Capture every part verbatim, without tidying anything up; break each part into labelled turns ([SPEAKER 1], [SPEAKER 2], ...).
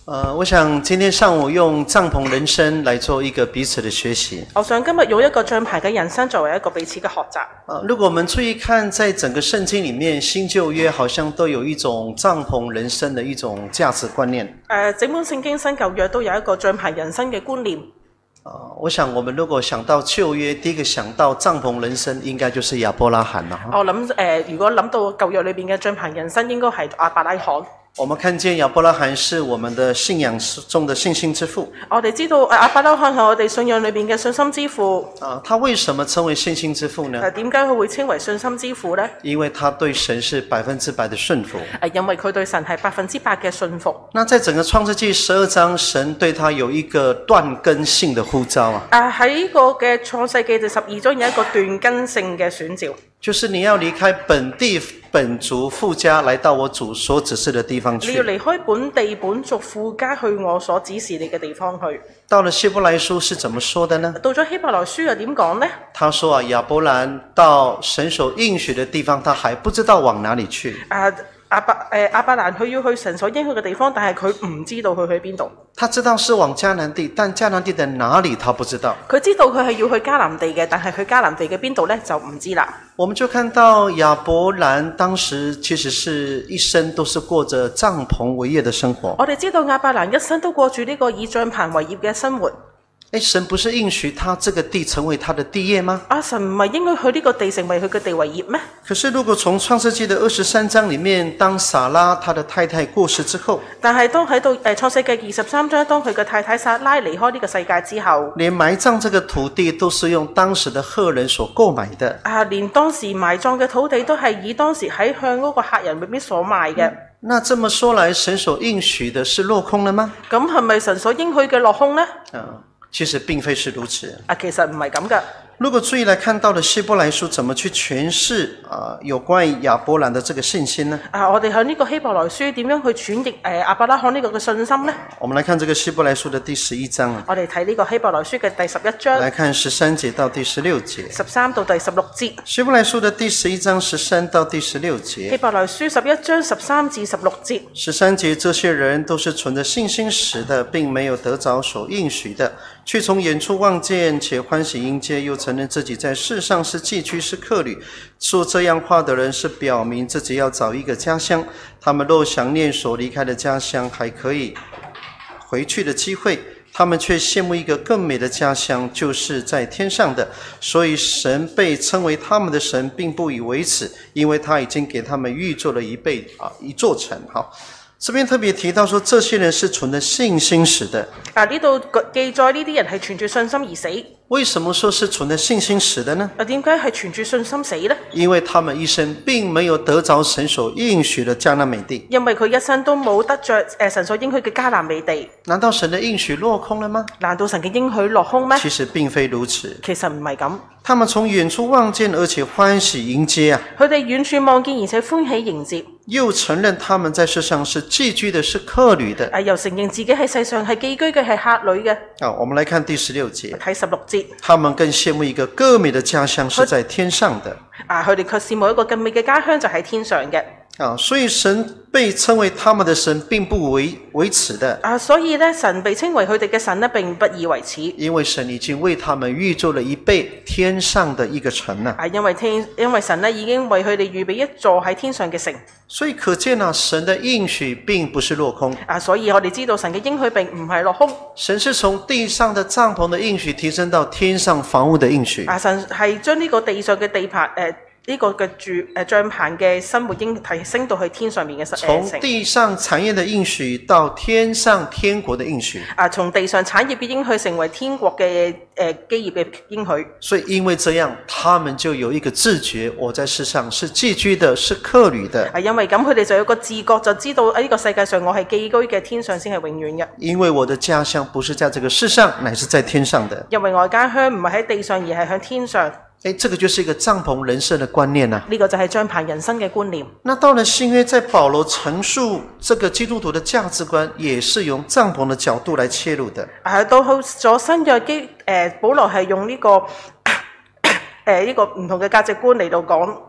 [SPEAKER 1] 呃，我想今天上午用帐篷人生来做一个彼此的學習。
[SPEAKER 2] 我想今日用一個帳篷嘅人生作為一個彼此嘅學習。
[SPEAKER 1] 呃，如果我們注意看，在整個聖經裡面，新舊約好像都有一種帳篷人生的一種價值觀念。
[SPEAKER 2] 誒，整本聖經新舊約都有一個帳篷人生嘅觀念。
[SPEAKER 1] 呃，我想我們如果想到舊約，第一個想到帳篷人生，應該就是亞伯拉罕啦。
[SPEAKER 2] 我諗誒、呃，如果諗到舊約裏邊嘅帳篷人生，應該係亞伯拉罕。
[SPEAKER 1] 我們看見亞伯拉罕是我們的信仰中的信心之父。
[SPEAKER 2] 我哋知道誒亞伯拉罕係我哋信仰裏邊嘅信心之父。
[SPEAKER 1] 啊，他為什麼稱為信心之父呢？
[SPEAKER 2] 誒，點解佢會稱為信心之父呢？
[SPEAKER 1] 因為他對神是百分之百的順服。
[SPEAKER 2] 誒，因為佢對神係百分之百嘅信服。
[SPEAKER 1] 那在整個創世記十二章，神對他有一個斷根性的呼召啊。
[SPEAKER 2] 誒，喺呢個嘅創世記第十二章有一個斷根性嘅選召。就是
[SPEAKER 1] 你要離開本地本族父家，來到我主所指示的地方去。
[SPEAKER 2] 你要離開本地本族父家，去我所指示你嘅地方去。
[SPEAKER 1] 到了希伯來書是怎麼說的呢？
[SPEAKER 2] 到咗希伯來書又點講呢？
[SPEAKER 1] 他說啊，亞伯蘭到神所應許的地方，他還不知道往哪裏去。
[SPEAKER 2] 啊亞伯誒亞伯蘭佢要去神所應許嘅地方，但係佢唔知道佢去邊度。
[SPEAKER 1] 他知道是往迦南地，但迦南地的哪裡他不知道。
[SPEAKER 2] 佢知道佢係要去迦南地嘅，但係去迦南地嘅邊度呢就唔知啦。
[SPEAKER 1] 我們就看到亞伯蘭當時其實是一生都是過着帳篷為業的生活。
[SPEAKER 2] 我哋知道亞伯蘭一生都過住呢個以帳篷為業嘅生活。
[SPEAKER 1] 誒，神不是應許他這個地成為他的地業嗎？
[SPEAKER 2] 阿神唔係應該去呢個地成為佢嘅地為業咩？
[SPEAKER 1] 可是如果從創世記的二十三章裡面，當撒拉他的太太過世之後，
[SPEAKER 2] 但係當喺到誒創世記二十三章，當佢嘅太太撒拉離開呢個世界之後，
[SPEAKER 1] 連埋葬這個土地都是用當時的赫人所購買的。
[SPEAKER 2] 啊，連當時埋葬嘅土地都係以當時喺向嗰個客人入邊所賣嘅。
[SPEAKER 1] 嗯，那這麼說來，神所應許的是落空了嗎？
[SPEAKER 2] 咁係咪神所應許嘅落空呢？
[SPEAKER 1] 嗯，其實並非是如此。
[SPEAKER 2] 啊，其實唔係咁噶。
[SPEAKER 1] 如果注意來看到的希伯來書怎麼去詮釋啊、呃、有關於亞伯蘭的這個信心呢？
[SPEAKER 2] 啊，我哋喺呢個希伯來書點樣去詮釋誒亞伯拉罕呢個嘅信心呢？
[SPEAKER 1] 我們來看這個希伯來書的第十一章。
[SPEAKER 2] 我哋睇呢個希伯來書嘅第十一章。
[SPEAKER 1] 來看十三節到第十六節。
[SPEAKER 2] 十三到第十六節。
[SPEAKER 1] 希伯來書的第十一章十三到第十六節。
[SPEAKER 2] 希伯來書十一章十三至十六節。
[SPEAKER 1] 十三節，這些人都是存着信心時的，並沒有得着所應許的，卻從遠處望見，且歡喜迎接，又承認自己在世上是寄居是客旅。說這樣話的人是表明自己要找一個家鄉，他們若想念所離開的家鄉還可以回去的機會，他們卻羨慕一個更美的家鄉，就是在天上的。所以神被稱為他們的神，並不以為恥，因為他已經給他們預做了一備啊一座城。好，這邊特別提到說，這些人是存着信心死的。
[SPEAKER 2] 啊，呢度記載呢啲人係存住信心而死。
[SPEAKER 1] 為什麼說是存着信心死的呢？
[SPEAKER 2] 啊，點解係存住信心死呢？
[SPEAKER 1] 因為他們一生並沒有得着神所應許的迦南美地。
[SPEAKER 2] 因為佢一生都冇得着誒神所應許嘅迦南美地。
[SPEAKER 1] 難道神的應許落空了嗎？
[SPEAKER 2] 難道神嘅應許落空咩？
[SPEAKER 1] 其實並非如此。
[SPEAKER 2] 其實唔係咁。
[SPEAKER 1] 他們從遠處望見，而且歡喜迎接啊！
[SPEAKER 2] 佢哋遠處望見，而且歡喜迎接。
[SPEAKER 1] 又承認他們在世上是寄居的，是客旅的。
[SPEAKER 2] 啊，又承認自己喺世上係寄居嘅，係客旅嘅。
[SPEAKER 1] 好，我們來看第十六節。
[SPEAKER 2] 睇十六節。
[SPEAKER 1] 他們更羨慕一個更美的家鄉是在天上的。
[SPEAKER 2] 啊，佢哋卻羨慕一個更美嘅家鄉就喺天上嘅。
[SPEAKER 1] 啊，所以神被稱為他們的神，並不為為恥的。
[SPEAKER 2] 啊，所以呢，神被稱為佢哋嘅神呢，並不以為恥。
[SPEAKER 1] 因為神已經為他們預做了一備天上的一個城啊。
[SPEAKER 2] 啊，因為天，因為神呢已經為佢哋預備一座喺天上嘅城。
[SPEAKER 1] 所以可見啊，神的應許並不是落空。
[SPEAKER 2] 啊，所以我哋知道神嘅應許並唔係落空。
[SPEAKER 1] 神是從地上的帳篷的應許提升到天上房屋的應許。
[SPEAKER 2] 啊，神係將呢個地上嘅地棚誒。呃呢個嘅住誒帳篷嘅生活應提升到去天上面嘅實誒
[SPEAKER 1] 從地上產業的應許到天上天國的應許。
[SPEAKER 2] 啊，從地上產業嘅應許成為天國嘅誒基業嘅應許。
[SPEAKER 1] 所以因為這樣，他們就有一個自覺，我在世上是寄居的，是客旅的。
[SPEAKER 2] 係因為咁，佢哋就有個自覺，就知道喺呢個世界上我係寄居嘅，天上先係永遠嘅。
[SPEAKER 1] 因為我的家鄉不是在這個世上，乃是在天上的。
[SPEAKER 2] 因為我家鄉唔係喺地上，而係向天上。
[SPEAKER 1] 誒，這個就是一個帳篷人生的觀念啊。
[SPEAKER 2] 呢個就係帳篷人生嘅觀念。
[SPEAKER 1] 那到了新約，在保羅陳述這個基督徒的價值觀，也是用帳篷的角度來切入的。
[SPEAKER 2] 啊，到咗新約基誒，保羅係用呢個誒呢個唔同嘅價值觀嚟到講。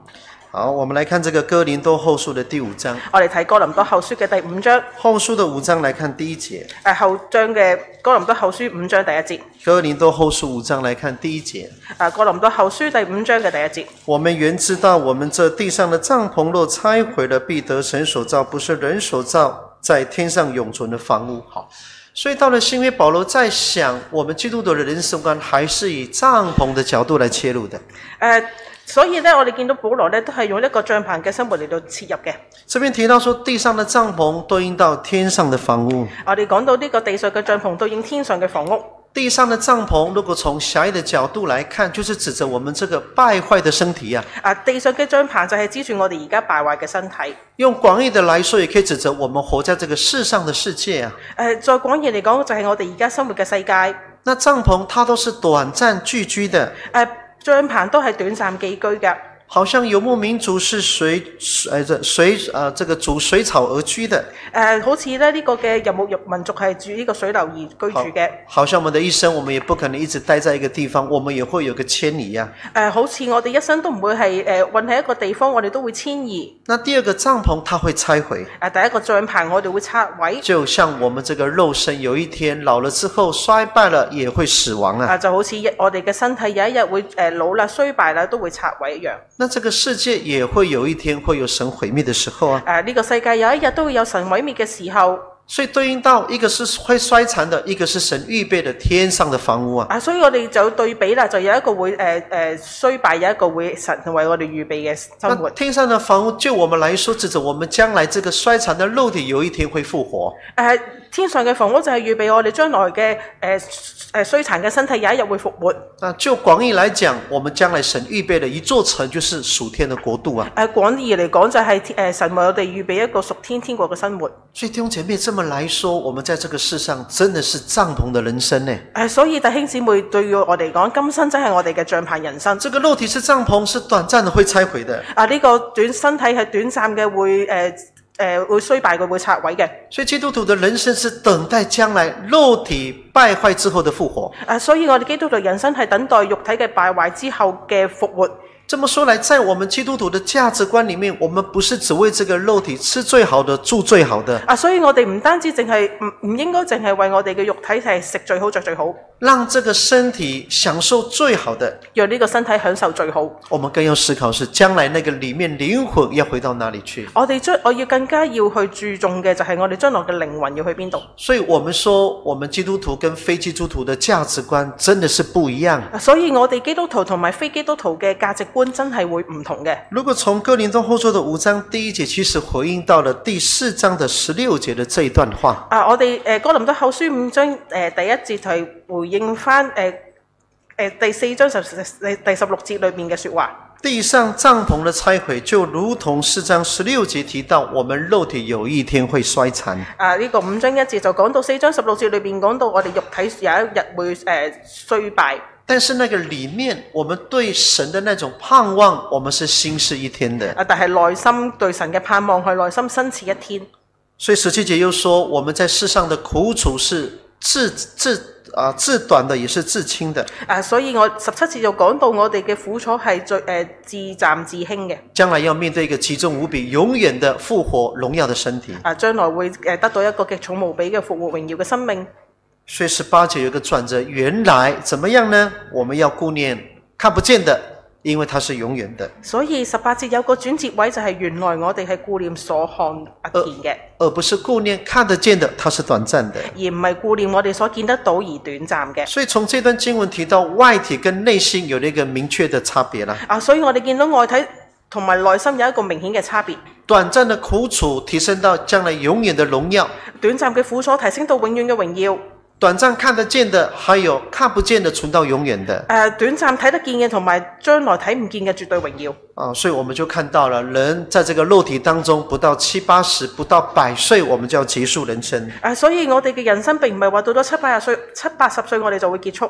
[SPEAKER 1] 好，我们来看这个哥林多后书的第五章。
[SPEAKER 2] 我哋睇哥林多後書嘅第五章。
[SPEAKER 1] 後書的五章來看第一節。
[SPEAKER 2] 誒後章嘅哥林多後書五章第一節。
[SPEAKER 1] 哥林多後書五章來看第一節。
[SPEAKER 2] 誒哥林多後書第五章嘅第一節。
[SPEAKER 1] 我們原知道，我們這地上的帳篷若拆毀了，必得神所造，不是人所造，在天上永存的房屋。好，所以到了新約，保羅在想，我們基督徒的人生觀還是以帳篷的角度來切入的。
[SPEAKER 2] 誒所以咧，我哋見到保羅咧都係用一個帳篷嘅生活嚟到切入嘅。
[SPEAKER 1] 這邊提到說，地上的帳篷對應到天上的房屋。
[SPEAKER 2] 我哋講到呢個地上嘅帳篷對應天上嘅房屋。
[SPEAKER 1] 地上的帳篷，如果從狹義的角度來看，就是指着我們這個敗壞的身體啊。
[SPEAKER 2] 啊，地上嘅帳篷就係指住我哋而家敗壞嘅身體。
[SPEAKER 1] 用廣義的來說，也可以指着我們活在這個世上的世界啊。
[SPEAKER 2] 誒，再廣義嚟講，就係我哋而家生活嘅世界。
[SPEAKER 1] 那帳篷它都是短暫聚居的。
[SPEAKER 2] 誒，帳篷都係短暫寄居嘅。
[SPEAKER 1] 好像游牧民族是隨誒隨誒這個逐水草而居的。
[SPEAKER 2] 誒，好似咧呢個嘅游牧民族係住呢個水流而居住嘅。
[SPEAKER 1] 好像我們的一生，我們也不可能一直待在一個地方，我們也會有個遷移啊。
[SPEAKER 2] 誒，好似我哋一生都唔會係誒困喺一個地方，我哋都會遷移。
[SPEAKER 1] 那第二個帳篷，它會拆毀。
[SPEAKER 2] 誒，第一個帳篷我哋會拆毀。
[SPEAKER 1] 就像我們這個肉身，有一天老了之後衰敗了，也會死亡啊。
[SPEAKER 2] 啊，就好似我哋嘅身體有一日會誒老啦、衰敗啦，都會拆毀一樣。
[SPEAKER 1] 那這個世界也會有一天會有神毀滅的時候啊！
[SPEAKER 2] 誒，呢個世界有一日都會有神毀滅嘅時候。
[SPEAKER 1] 所以對應到一個是會衰殘的，一個是神預備的天上的房屋啊！
[SPEAKER 2] 啊，所以我哋就對比啦，就有一個會誒誒、呃呃、衰敗，有一個會神為我哋預備嘅生活。
[SPEAKER 1] 天上的房屋，就我們來說，指着我們將來這個衰殘的肉體有一天會復活。
[SPEAKER 2] 誒、呃，天上嘅房屋就係預備我哋將來嘅誒誒衰殘嘅身體有一日會復活。
[SPEAKER 1] 那就廣義來講，我們將來神預備的一座城，就是屬天的國度啊！
[SPEAKER 2] 誒、呃，廣義嚟講就係、是、誒、呃、神為我哋預備一個屬天天國嘅生活。
[SPEAKER 1] 所以弟兄姐妹，這麼來說，我們在這個世上真的是帳篷的人生呢。誒、
[SPEAKER 2] 呃，所以弟兄姊妹對於我哋講，今生真係我哋嘅帳篷人生。
[SPEAKER 1] 這個肉體是帳篷，是短暫的，會拆毀的。
[SPEAKER 2] 啊，呢、這個短身體係短暫嘅，會誒。呃誒、呃、會衰敗，佢會拆毀嘅。
[SPEAKER 1] 所以基督徒的人生是等待將來肉體敗壞之後的復活。
[SPEAKER 2] 啊，所以我哋基督徒人生係等待肉體嘅敗壞之後嘅復活。
[SPEAKER 1] 這麼說來，在我們基督徒的價值觀裡面，我們不是只為這個肉體吃最好的、住最好的。
[SPEAKER 2] 啊，所以我哋唔單止淨係唔唔應該淨係為我哋嘅肉體係食最好、着最好，
[SPEAKER 1] 讓這個身體享受最好的，
[SPEAKER 2] 讓呢個身體享受最好。
[SPEAKER 1] 我們更要思考是將來那個裡面靈魂要回到哪裡去。
[SPEAKER 2] 我哋將我要更加要去注重嘅就係我哋將來嘅靈魂要去邊度。
[SPEAKER 1] 所以我們說，我們基督徒跟非基督徒的價值觀真的是不一樣。
[SPEAKER 2] 所以我哋基督徒同埋非基督徒嘅價值觀真係會唔同嘅。如
[SPEAKER 1] 果從哥林多後書的五章第一節，其實回應到了第四章的十六節的這一段話。
[SPEAKER 2] 啊，我哋誒哥林多後書五章誒、呃、第一節係回應翻誒誒第四章十第十六節裏面嘅說話。
[SPEAKER 1] 地上帳篷的拆毀，就如同四章十六節提到，我們肉體有一天會衰殘。
[SPEAKER 2] 啊，呢、這個五章一節就講到四章十六節裏面講到我哋肉體有一日會誒、呃、衰敗。
[SPEAKER 1] 但是那個裡面，我們對神的那種盼望，我們是新似一天的。
[SPEAKER 2] 啊，但係內心對神嘅盼望係內心新似一天。
[SPEAKER 1] 所以十七節又說，我們在世上的苦楚是自自啊自短的，也是自輕的。
[SPEAKER 2] 啊，所以我十七節就講到我哋嘅苦楚係最誒、呃、自暫自輕嘅。將
[SPEAKER 1] 來要面對一個極重無比、永遠的復活榮耀的身體。
[SPEAKER 2] 啊，將來會誒得到一個極重無比嘅復活榮耀嘅生命。
[SPEAKER 1] 所以十八節有一個轉折，原來怎麼樣呢？我們要顧念看不見的，因為它是永遠的。
[SPEAKER 2] 所以十八節有個轉折位，就係原來我哋係顧念所看不見嘅，
[SPEAKER 1] 而不是顧念看得見的，它是短暫的，
[SPEAKER 2] 而唔係顧念我哋所見得到而短暫嘅。
[SPEAKER 1] 所以從這段經文提到外體跟內心有了一個明確的差別啦。
[SPEAKER 2] 啊，所以我哋見到外體同埋內心有一個明顯嘅差別。
[SPEAKER 1] 短暫的苦楚提升到將來永遠的榮耀，
[SPEAKER 2] 短暫嘅苦楚提升到永遠嘅榮耀。
[SPEAKER 1] 短暫看得見的，還有看不見的，存到永遠的。誒、
[SPEAKER 2] 呃，短暫睇得見嘅，同埋將來睇唔見嘅，絕對榮耀。
[SPEAKER 1] 啊，所以我們就看到了，人在這個肉體當中，不到七八十，不到百歲，我們就要結束人生。
[SPEAKER 2] 誒、呃，所以我哋嘅人生並唔係話到咗七八十歲、七八十歲我哋就會結束。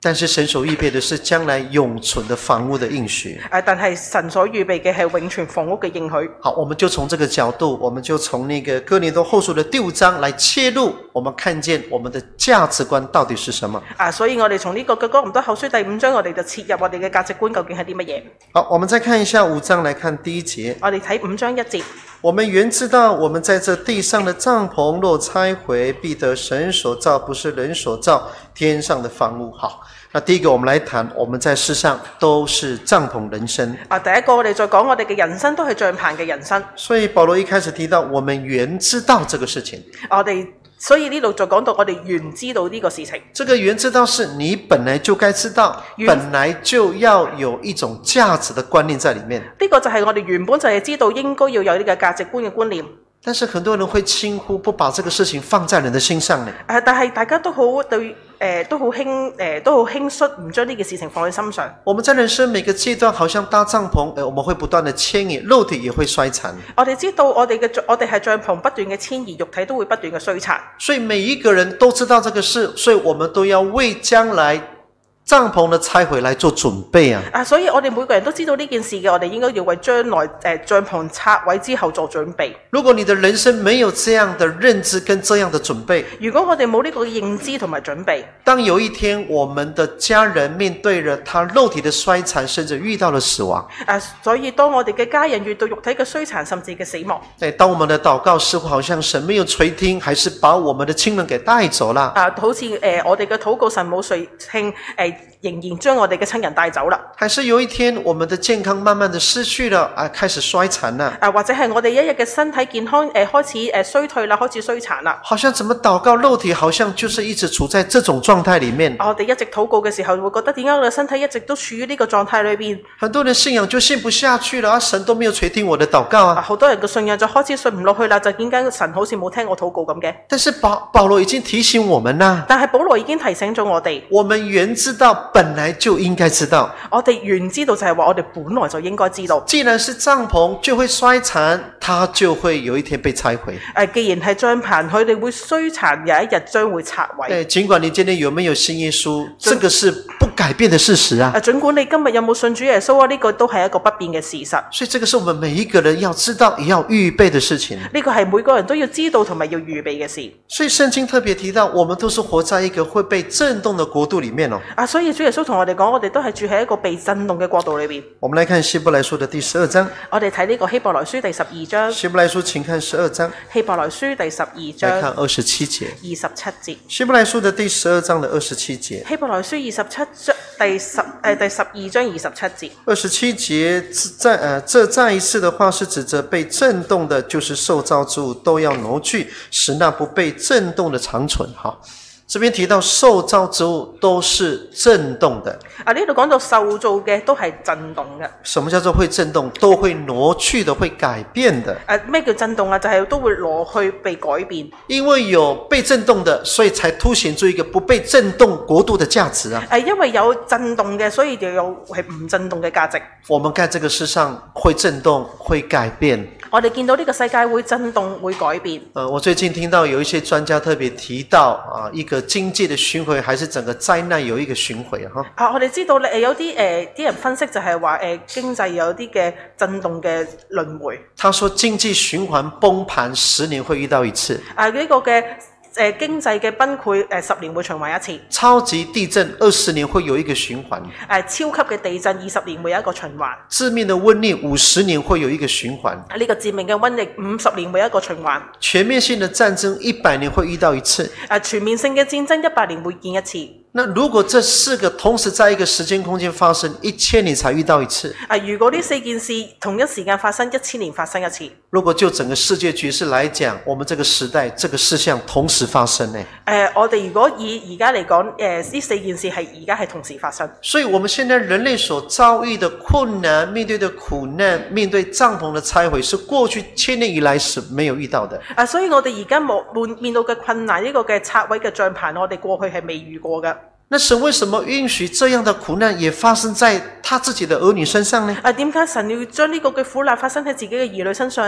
[SPEAKER 1] 但是神所預備的是將來永存的房屋的應許。
[SPEAKER 2] 誒，但係神所預備嘅係永存房屋嘅應許。
[SPEAKER 1] 好，我們就從這個角度，我們就從那個哥林多後書的第五章來切入，我們看見我們的價值觀到底是什麼。
[SPEAKER 2] 啊，所以我哋從呢個嘅哥林多後書第五章，我哋就切入我哋嘅價值觀究竟係啲乜嘢。
[SPEAKER 1] 好，我們再看一下五章，來看第一節。
[SPEAKER 2] 我哋睇五章一節。
[SPEAKER 1] 我們原知道，我們在這地上的帳篷若拆毀，必得神所造，不是人所造天上的房屋。好，那第一個我們來談，我們在世上都是帳篷人生。
[SPEAKER 2] 啊，第一個我哋再講，我哋嘅人生都係帳篷嘅人生。
[SPEAKER 1] 所以保羅一開始提到，我們原知道這個事情。
[SPEAKER 2] 我哋所以呢度就講到我哋原知道呢個事情。
[SPEAKER 1] 這個原知道是你本來就該知道，本來就要有一種價值的觀念在裡面。
[SPEAKER 2] 呢個就係我哋原本就係知道應該要有呢個價值觀嘅觀念。
[SPEAKER 1] 但是很多人會輕忽，不把這個事情放在人的心上呢。
[SPEAKER 2] 誒，但係大家都好對，誒、呃、都好輕，誒、呃、都好輕率，唔將呢件事情放喺心上。
[SPEAKER 1] 我們在人生每個階段，好像搭帳篷，誒，我們會不斷的遷移，肉體也會衰殘。
[SPEAKER 2] 我哋知道我哋嘅我哋係帳篷不斷嘅遷移，肉體都會不斷嘅衰殘。
[SPEAKER 1] 所以每一個人都知道這個事，所以我們都要為將來帳篷的拆毀來做準備啊！
[SPEAKER 2] 啊，所以我哋每個人都知道呢件事嘅，我哋應該要為將來誒、呃、帳篷拆毀之後做準備。
[SPEAKER 1] 如果你的人生沒有這樣的認知跟這樣的準備，
[SPEAKER 2] 如果我哋冇呢個認知同埋準備，
[SPEAKER 1] 當有一天我們的家人面對了他肉體的衰殘，甚至遇到了死亡，
[SPEAKER 2] 啊，所以當我哋嘅家人遇到肉體嘅衰殘，甚至嘅死亡，
[SPEAKER 1] 誒，當我們的禱告似乎好像神沒有垂聽，還是把我們的親人給帶走了，
[SPEAKER 2] 啊，好似誒、呃、我哋嘅禱告神冇垂聽，誒、呃、仍然將我哋嘅親人帶走啦。
[SPEAKER 1] 還是有一天我們的健康慢慢的失去了，啊，開始衰殘了，
[SPEAKER 2] 啊，或者係我哋一日嘅身體健康誒、呃、開始誒、呃、衰退啦，開始衰殘啦。
[SPEAKER 1] 好像怎麼禱告肉體好像就是一直處在這種狀態裡面。
[SPEAKER 2] 我哋一直禱告嘅時候，會覺得點解我哋身體一直都處於呢個狀態裏邊？
[SPEAKER 1] 很多人信仰就信不下去了，啊，神都沒有垂聽我的禱告啊！
[SPEAKER 2] 好多人嘅信仰就開始信唔落去啦，就點解神好似冇聽我禱告咁嘅？
[SPEAKER 1] 但是保保羅已經提醒我們啦，
[SPEAKER 2] 但係保羅已經提醒咗我哋，
[SPEAKER 1] 我們原知道，本來就應該知道。
[SPEAKER 2] 我哋原知道就係話，我哋本來就應該知道。
[SPEAKER 1] 既然是帳篷，就會衰殘，它就會有一天被拆毀。
[SPEAKER 2] 誒，既然係帳篷，佢哋會衰殘，有一日將會拆毀。
[SPEAKER 1] 誒，儘管你今天有沒有信耶穌，這個是不改變的事實啊。
[SPEAKER 2] 誒，儘管你今日有冇信主耶穌啊，呢個都係一個不變嘅事實。
[SPEAKER 1] 所以，這個是我們每一個人要知道，也要預備的事情。
[SPEAKER 2] 呢個係每個人都要知道同埋要預備嘅事。
[SPEAKER 1] 所以，聖經特別提到，我們都是活在一個會被震動的國度裡面哦。
[SPEAKER 2] 啊，所以主耶穌同我哋講，我哋都係住喺一個被震動嘅國度裏邊。
[SPEAKER 1] 我們來看希伯來書的第十二章。
[SPEAKER 2] 我哋睇呢個希伯來書第十二章。
[SPEAKER 1] 希伯來書請看十二章。
[SPEAKER 2] 希伯來書第十二章。
[SPEAKER 1] 來看二十七節。
[SPEAKER 2] 二十七節。
[SPEAKER 1] 希伯來書的第十二章的二十七節。
[SPEAKER 2] 希伯來書二十七章第十誒、呃、第十二章二十七節。二
[SPEAKER 1] 十七節再呃，這再一次的話是指着被震動的，就是受造之物都要挪去，使那不被震動的長存。好。這邊提到受造之物都是震動的。
[SPEAKER 2] 啊，呢度講到受造嘅都係震動嘅。
[SPEAKER 1] 什麼叫做會震動？都會挪去的，會改變的。
[SPEAKER 2] 誒，咩叫震動啊？就係、是、都會挪去被改變。
[SPEAKER 1] 因為有被震動的，所以才凸顯出一個不被震動國度的價值啊。
[SPEAKER 2] 誒，因為有震動嘅，所以就有係唔震動嘅價值。
[SPEAKER 1] 我們在這個世上會震動，會改變。
[SPEAKER 2] 我哋見到呢個世界會震動，會改變。
[SPEAKER 1] 呃，我最近聽到有一些專家特別提到啊，一個經濟的巡迴，還是整個災難有一個巡迴啊。啊，
[SPEAKER 2] 我哋知道咧，有啲誒啲人分析就係話誒經濟有啲嘅震動嘅輪迴。他
[SPEAKER 1] 說經濟循環崩盤十年會遇到一次。
[SPEAKER 2] 啊，呢、這個嘅。誒經濟嘅崩潰，誒十年會循環一次。
[SPEAKER 1] 超級地震二十年會有一個循環。
[SPEAKER 2] 誒超級嘅地震二十年會有一個循環。
[SPEAKER 1] 致命的瘟疫五十年會有一個循環。
[SPEAKER 2] 呢個致命嘅瘟疫五十年會有一個循環。
[SPEAKER 1] 全面性的戰爭一百年會遇到一次。
[SPEAKER 2] 誒全面性嘅戰爭一百年會見一次。
[SPEAKER 1] 那如果這四個同時在一個時間空間發生，一千年才遇到一次。
[SPEAKER 2] 啊，如果呢四件事同一時間發生，一千年發生一次。
[SPEAKER 1] 如果就整個世界局勢來講，我們這個時代這個事項同時發生呢？誒、
[SPEAKER 2] 呃，我哋如果以而家嚟講，誒、呃、呢四件事係而家係同時發生。
[SPEAKER 1] 所以，我們現在人類所遭遇的困難、面對的苦難、面對帳篷的拆毀，是過去千年以來是沒有遇到的。
[SPEAKER 2] 啊，所以我哋而家冇面面對嘅困難，呢、這個嘅拆毀嘅帳篷，我哋過去係未遇過嘅。
[SPEAKER 1] 那神為什麼允許這樣的苦難也發生在他自己的兒女身上呢？
[SPEAKER 2] 啊，點解神要將呢個嘅苦難發生喺自己嘅兒女身上啊？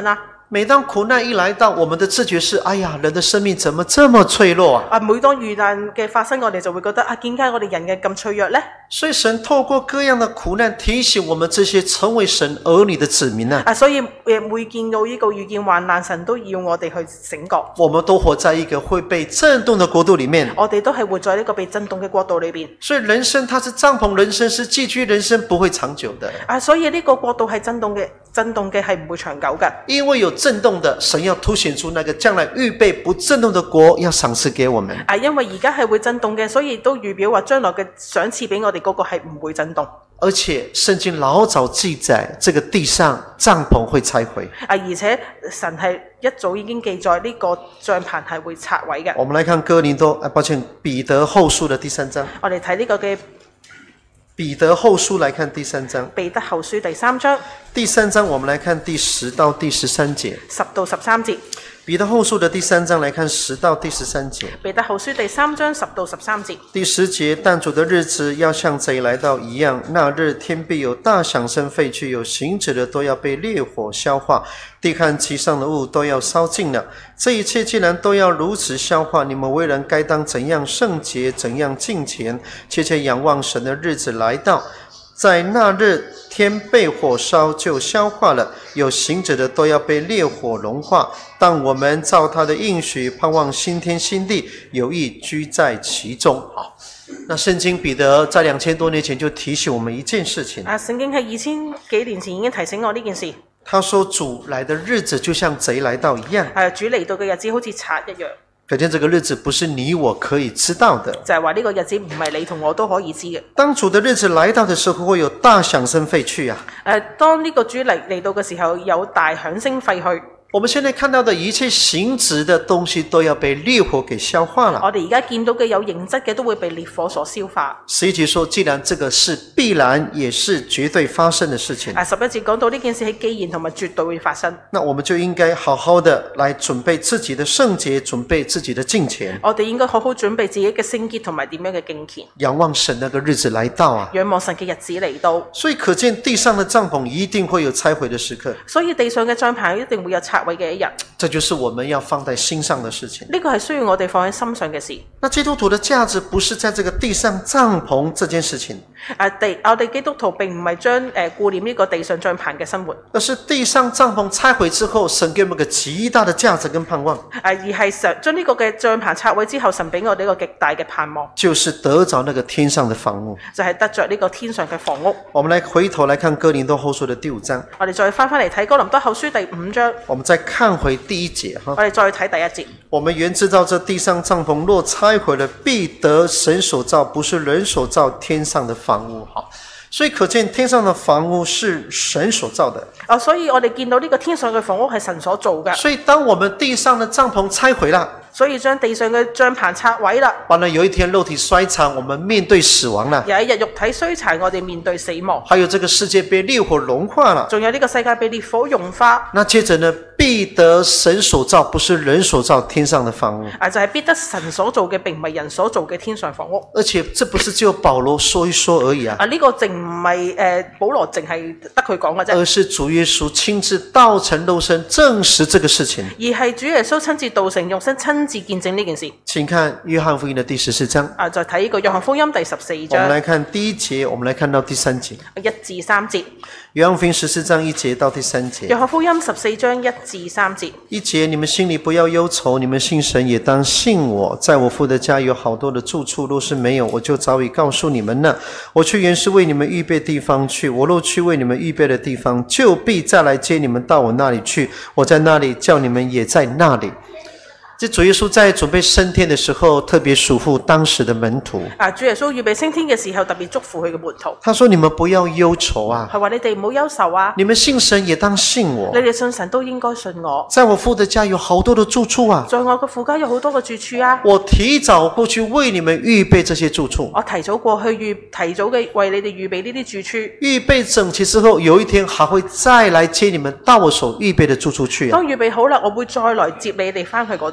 [SPEAKER 1] 每當苦難一來到，我們的自覺是：哎呀，人的生命怎麼這麼脆弱啊？
[SPEAKER 2] 啊，每當遇難嘅發生，我哋就會覺得啊，點解我哋人嘅咁脆弱呢？
[SPEAKER 1] 所以神透過各樣的苦難提醒我們這些成為神兒女的子民啊！
[SPEAKER 2] 啊，所以誒每見到呢個遇見患難，神都要我哋去醒覺。
[SPEAKER 1] 我們都活在一個會被震動的國度裡面。
[SPEAKER 2] 我哋都係活在呢個被震動嘅國度裏邊。
[SPEAKER 1] 所以人生它是帳篷，人生是寄居，人生不會長久的。
[SPEAKER 2] 啊，所以呢個國度係震動嘅，震動嘅係唔會長久嘅。
[SPEAKER 1] 因為有震動的，神要凸顯出那個將來預備不震動的國，要賞賜給我們。
[SPEAKER 2] 啊，因為而家係會震動嘅，所以都預表話將來嘅賞賜俾我哋嗰個係唔會震動。
[SPEAKER 1] 而且聖經老早記載，這個地上帳篷會拆毀。
[SPEAKER 2] 啊，而且神係一早已經記載呢個帳篷係會拆毀嘅。
[SPEAKER 1] 我們來看哥林多，啊，抱歉，彼得後書的第三章。
[SPEAKER 2] 我哋睇呢個嘅
[SPEAKER 1] 彼得後書來看第三章。
[SPEAKER 2] 彼得後書第三章。
[SPEAKER 1] 第三章我們來看第十到第十三節。
[SPEAKER 2] 十到十三節。
[SPEAKER 1] 彼得後書的第三章來看十到第十三節。
[SPEAKER 2] 彼得後書第三章十到十三節。
[SPEAKER 1] 第十節，但主的日子要像賊來到一樣，那日天必有大響聲廢去，有形質的都要被烈火消化，地和其上的物都要燒盡了。這一切既然都要如此消化，你們為人該當怎樣聖潔，怎樣敬虔，切切仰望神的日子來到。在那日天被火燒就消化了，有形質的都要被烈火融化，但我們照他的應許盼望新天新地，有意居在其中。好，那聖經彼得在兩千多年前就提醒我們一件事情。
[SPEAKER 2] 啊，聖經喺二千幾年前已經提醒我呢件事。
[SPEAKER 1] 他說主來的日子就像賊來到一樣。
[SPEAKER 2] 係主嚟到嘅日子好似賊一樣。
[SPEAKER 1] 可見這個日子不是你我可以知道的，
[SPEAKER 2] 就係話呢個日子唔係你同我都可以知嘅。
[SPEAKER 1] 當主的日子來到的時候，會有大響聲廢去啊！
[SPEAKER 2] 誒，當呢個主嚟嚟到嘅時候，有大響聲廢去。
[SPEAKER 1] 我們現在看到的一切形質的東西都要被烈火給消化了。
[SPEAKER 2] 我哋而家見到嘅有形質嘅都會被烈火所消化。
[SPEAKER 1] 十一節說，既然這個是必然也是絕對發生的事情。
[SPEAKER 2] 啊，十一節講到呢件事係既然同埋絕對會發生。
[SPEAKER 1] 那我們就應該好好的來準備自己的聖潔，準備自己的敬虔。
[SPEAKER 2] 我哋應該好好準備自己嘅聖潔同埋點樣嘅敬虔。
[SPEAKER 1] 仰望神那個日子來到啊！
[SPEAKER 2] 仰望神嘅日子嚟到。
[SPEAKER 1] 所以可見地上的帳篷一定會有拆毀的時刻。
[SPEAKER 2] 所以地上嘅帳篷一定會有拆毀嘅一日。
[SPEAKER 1] 這就是我們要放在心上的事情。
[SPEAKER 2] 呢個係需要我哋放喺心上嘅事。
[SPEAKER 1] 那基督徒的價值不是在這個地上帳篷這件事情。
[SPEAKER 2] 啊，地我哋基督徒並唔係將誒顧念呢個地上帳篷嘅生活，
[SPEAKER 1] 而是地上帳篷拆毀之後，神給我們個極大的價值跟盼望。
[SPEAKER 2] 啊，而係神將呢個嘅帳篷拆毀之後，神俾我哋一個極大嘅盼望，
[SPEAKER 1] 就是得着那個天上的房屋，
[SPEAKER 2] 就係得着呢個天上嘅房屋。
[SPEAKER 1] 我們來回頭來看哥林多後書的第五章。
[SPEAKER 2] 我哋再翻翻嚟睇哥林多後書第五章。
[SPEAKER 1] 我們再看回第一節哈。
[SPEAKER 2] 我哋再睇第一節。
[SPEAKER 1] 我們原知道這地上帳篷若拆毀了，必得神所造，不是人所造天上的房屋。好，所以可見天上的房屋是神所造的。
[SPEAKER 2] 啊，所以我哋見到呢個天上嘅房屋係神所造嘅。
[SPEAKER 1] 所以當我們地上的帳篷拆毀了，
[SPEAKER 2] 所以將地上嘅帳篷拆毀啦。
[SPEAKER 1] 完了有一天肉體衰殘，我們面對死亡了。
[SPEAKER 2] 有一日肉體衰殘，我哋面對死亡。
[SPEAKER 1] 還有這個世界被烈火融化了。
[SPEAKER 2] 仲有呢個世界被烈火融化。
[SPEAKER 1] 那接着呢，必得神所造，不是人所造天上的房屋。
[SPEAKER 2] 啊，就係、是、必得神所造嘅，並唔係人所造嘅天上房屋。
[SPEAKER 1] 而且這不是只有保羅說一說而已啊。
[SPEAKER 2] 啊，呢、這個淨唔係誒保羅淨係得佢講嘅啫。
[SPEAKER 1] 而是主耶穌親自道成肉身證實這個事情。
[SPEAKER 2] 而係主耶穌親自道成肉身，親自見證呢件事。
[SPEAKER 1] 請看約翰福音的第十四章。
[SPEAKER 2] 啊，再睇呢個約翰福音第十四章。
[SPEAKER 1] 我們來看第一節，我們來看到第三節。
[SPEAKER 2] 一至三節。
[SPEAKER 1] 約翰福音十四章一節到第三節。
[SPEAKER 2] 約翰福音十四章一至三節。
[SPEAKER 1] 一節，你們心裡不要憂愁，你們信神也當信我。在我父的家有好多的住處，若是沒有，我就早已告訴你們了。我去原是為你們預備地方去。我若去為你們預備的地方，就必再來接你們到我那裡去。我在那裡，叫你們也在那裡。這主耶穌在準備升天的時候，特別囑咐當時的門徒。
[SPEAKER 2] 啊，主耶穌預備升天嘅時候，特別囑咐佢嘅門徒。
[SPEAKER 1] 他說：你們不要憂愁啊！
[SPEAKER 2] 係話你哋唔好憂愁啊！
[SPEAKER 1] 你們信神也當信我。
[SPEAKER 2] 你哋信神都應該信我。
[SPEAKER 1] 在我父的家有好多的住處啊！
[SPEAKER 2] 在我嘅父家有好多嘅住處啊！
[SPEAKER 1] 我提早過去為你們預備這些住處。
[SPEAKER 2] 我提早過去預提早嘅為你哋預備呢啲住處。
[SPEAKER 1] 預備整齊之後，有一天還會再來接你們到我所預備的住處去啊！
[SPEAKER 2] 當預備好啦，我會再來接你哋返去嗰度。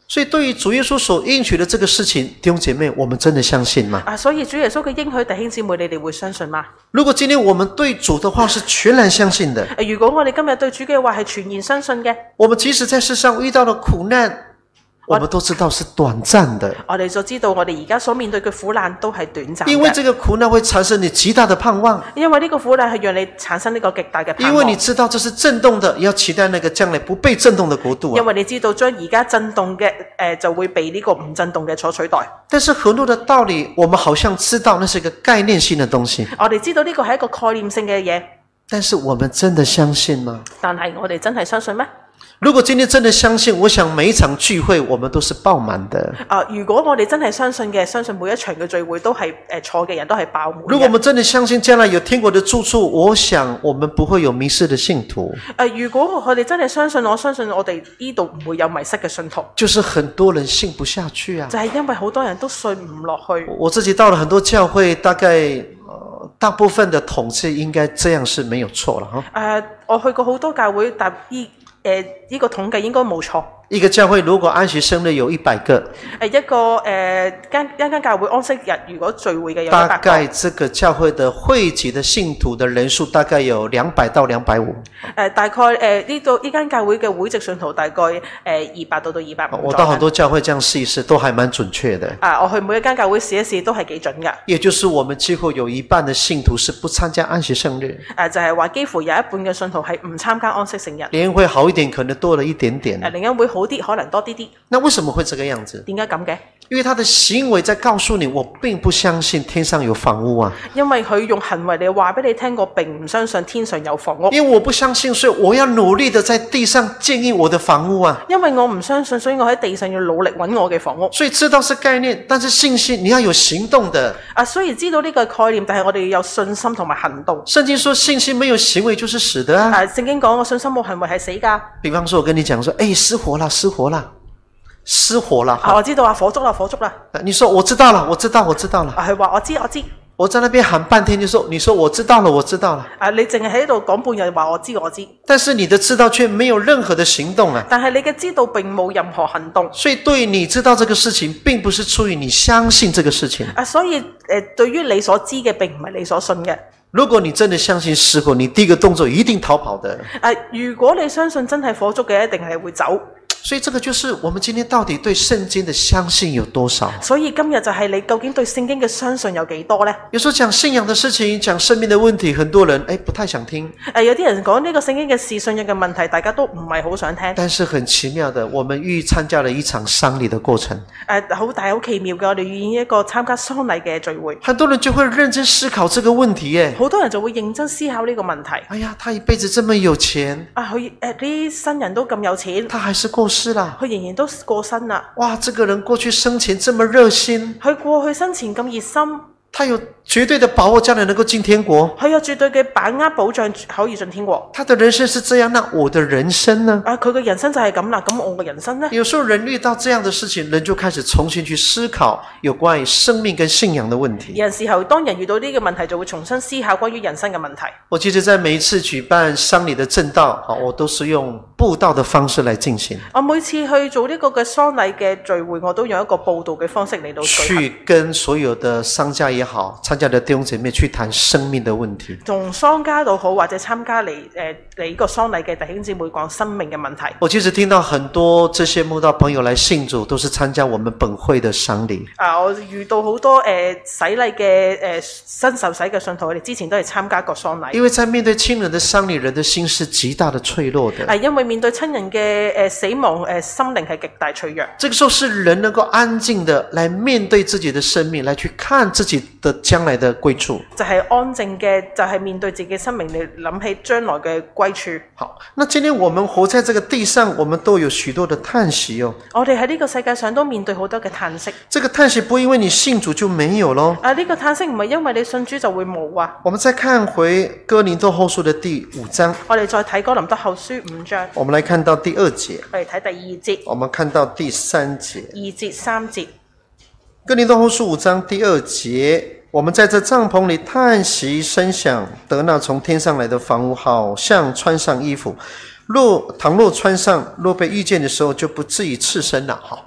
[SPEAKER 1] 所以對於主耶穌所應許的這個事情，弟兄姐妹，我們真的相信嗎？
[SPEAKER 2] 啊，所以主耶穌嘅應許，弟兄姊妹，你哋會相信嗎？
[SPEAKER 1] 如果今天我們對主的話是全然相信的，
[SPEAKER 2] 如果我哋今日對主嘅話係全然相信嘅，
[SPEAKER 1] 我們即使在世上遇到的苦難，我們都知道是短暫的。
[SPEAKER 2] 我哋就知道我哋而家所面對嘅苦難都係短暫嘅。
[SPEAKER 1] 因為這個苦難會產生你極大的盼望。
[SPEAKER 2] 因為呢個苦難係讓你產生呢個極大嘅盼望。
[SPEAKER 1] 因為你知道這是震動的，要期待那個將來不被震動的國度啊。
[SPEAKER 2] 因為你知道將而家震動嘅，誒就會被呢個唔震動嘅所取代。
[SPEAKER 1] 但是很多的道理，我們好像知道那是一個概念性的東西。
[SPEAKER 2] 我哋知道呢個係一個概念性嘅嘢。
[SPEAKER 1] 但是我們真的相信嗎？
[SPEAKER 2] 但係我哋真係相信咩？
[SPEAKER 1] 如果今天真的相信，我想每一場聚會我們都是爆滿的。
[SPEAKER 2] 啊，如果我哋真係相信嘅，相信每一場嘅聚會都係誒坐嘅人都係爆滿。
[SPEAKER 1] 如果我們真的相信將來有天國的住處，我想我們不會有迷失的信徒。
[SPEAKER 2] 誒，如果我哋真係相信，我相信我哋呢度唔會有迷失嘅信徒。
[SPEAKER 1] 就是很多人信不下去啊。
[SPEAKER 2] 就係因為好多人都信唔落去。
[SPEAKER 1] 我自己到了很多教會，大概呃大部分的統計應該這樣是沒有錯了哈。誒、
[SPEAKER 2] 呃，我去過好多教會，但依誒呢個統計應該冇錯。
[SPEAKER 1] 一個教會如果安息生日有一百個，
[SPEAKER 2] 誒一個誒間一間教會安息日如果聚會嘅有一百個，
[SPEAKER 1] 大概這個教會的會籍的信徒的人數大概有兩百到兩百五。
[SPEAKER 2] 誒大概誒呢度呢間教會嘅會籍信徒大概誒二百到到二百五。
[SPEAKER 1] 我到很多教會這樣試一試，都還蠻準確的。
[SPEAKER 2] 啊，我去每一間教會試一試都係幾準㗎。
[SPEAKER 1] 也就是我們幾乎有一半的信徒是不參加安息生日。
[SPEAKER 2] 誒就係話幾乎有一半嘅信徒係唔參加安息聖日。
[SPEAKER 1] 聯會好一點，可能多了一點點。
[SPEAKER 2] 誒聯會好啲，可能多啲啲。
[SPEAKER 1] 那為什麼會這個樣子？
[SPEAKER 2] 點解咁嘅？
[SPEAKER 1] 因為他的行為在告訴你，我並不相信天上有房屋啊。
[SPEAKER 2] 因為佢用行為嚟話俾你聽，我並唔相信天上有房屋。
[SPEAKER 1] 因為我不相信，所以我要努力的在地上建立我的房屋啊。
[SPEAKER 2] 因為我唔相信，所以我喺地上要努力揾我嘅房屋。
[SPEAKER 1] 所以知道是概念，但是信心你要有行動的。
[SPEAKER 2] 啊，雖然知道呢個概念，但係我哋要有信心同埋行動。
[SPEAKER 1] 聖經說信心沒有行為就是死的啊。
[SPEAKER 2] 啊，聖經講我信心冇行為係死㗎。
[SPEAKER 1] 比方說我跟你講說，誒、哎，失火啦，失火啦。失火了、
[SPEAKER 2] 啊、我知道啊，火燭啦，火燭啦。
[SPEAKER 1] 你說我知道了，我知道，我知道了。
[SPEAKER 2] 啊，佢話我知，我知。
[SPEAKER 1] 我在那邊喊半天就說，你說我知道了，我知道了。
[SPEAKER 2] 啊，你淨係喺度講半日話我知我知。
[SPEAKER 1] 但是你的知道卻沒有任何的行動啊。
[SPEAKER 2] 但係你嘅知道並冇任何行動。
[SPEAKER 1] 所以對於你知道這個事情，並不是出於你相信這個事情。
[SPEAKER 2] 啊，所以誒、呃，對於你所知嘅，並唔係你所信嘅。
[SPEAKER 1] 如果你真的相信失火，你第一個動作一定逃跑的。
[SPEAKER 2] 啊，如果你相信真係火燭嘅，一定係會走。
[SPEAKER 1] 所以這個就是我們今天到底對聖經的相信有多少？
[SPEAKER 2] 所以今日就係你究竟對聖經嘅相信有幾多呢？
[SPEAKER 1] 有時候講信仰的事情，講生命的問題，很多人誒不太想聽。
[SPEAKER 2] 誒，有啲人講呢個聖經嘅事、信仰嘅問題，大家都唔係好想聽。
[SPEAKER 1] 但是很奇妙的，我們預參加了一場喪禮的過程。
[SPEAKER 2] 誒，好大好奇妙嘅，我哋預演一個參加喪禮嘅聚會。
[SPEAKER 1] 很多人就會認真思考這個問題耶。
[SPEAKER 2] 好多人就會認真思考呢個問題。
[SPEAKER 1] 哎呀，他一輩子這麼有錢。
[SPEAKER 2] 啊，佢誒啲新人都咁有錢。
[SPEAKER 1] 他還是過世啦。
[SPEAKER 2] 佢仍然都過身啦。
[SPEAKER 1] 哇，這個人過去生前這麼熱心。
[SPEAKER 2] 佢過去生前咁熱心。
[SPEAKER 1] 他有絕對的把握將來能夠進天國。
[SPEAKER 2] 佢有絕對嘅把握保障可以進天國。
[SPEAKER 1] 他的人生是這樣，那我的人生呢？
[SPEAKER 2] 啊，佢嘅人生就係咁啦，咁我嘅人生呢？
[SPEAKER 1] 有時候人遇到這樣的事情，人就開始重新去思考有關於生命跟信仰的問題。
[SPEAKER 2] 有時候當人遇到呢個問題，就會重新思考關於人生嘅問題。
[SPEAKER 1] 我記得在每一次舉辦喪禮的證道，我都是用布道的方式來進行。
[SPEAKER 2] 我每次去做呢個嘅喪禮嘅聚會，我都用一個布道嘅方式嚟到
[SPEAKER 1] 去跟所有的商家也好，參加的弟兄姐妹去談生命的問題。
[SPEAKER 2] 從商家都好，或者參加嚟誒嚟呢個喪禮嘅弟兄姊妹講生命嘅問題。
[SPEAKER 1] 我其實聽到很多這些慕道朋友來信主，都是參加我們本會的喪禮。
[SPEAKER 2] 啊，我遇到好多誒、呃、洗禮嘅誒新受洗嘅信徒，佢哋之前都係參加過喪禮。
[SPEAKER 1] 因為在面對親人的喪禮，人的心是極大的脆弱的。
[SPEAKER 2] 係因為面對親人嘅誒、呃、死亡，誒、呃、心靈係極大脆弱。
[SPEAKER 1] 這個時候是人能夠安靜的來面對自己的生命，來去看自己的將來的歸處。
[SPEAKER 2] 就係、是、安靜嘅，就係、是、面對自己生命，你諗起將來嘅歸處。
[SPEAKER 1] 好，那今天我們活在這個地上，我們都有許多的嘆息哦。
[SPEAKER 2] 我哋喺呢個世界上都面對好多嘅嘆息。
[SPEAKER 1] 這個嘆息不會因為你信主就沒有咯。
[SPEAKER 2] 啊，呢、這個嘆息唔係因為你信主就會冇啊。
[SPEAKER 1] 我們再看回哥林多後書的第五章。
[SPEAKER 2] 我哋再睇哥林多後書五章。
[SPEAKER 1] 我們來看到第二節。
[SPEAKER 2] 我哋睇第二節。
[SPEAKER 1] 我們看到第三節。
[SPEAKER 2] 二節三節。
[SPEAKER 1] 哥林多後書五章第二節。我們在這帳篷裡嘆息聲響，得那從天上來的房屋，好像穿上衣服。若倘若穿上，若被遇見的時候，就不至於赤身了。好。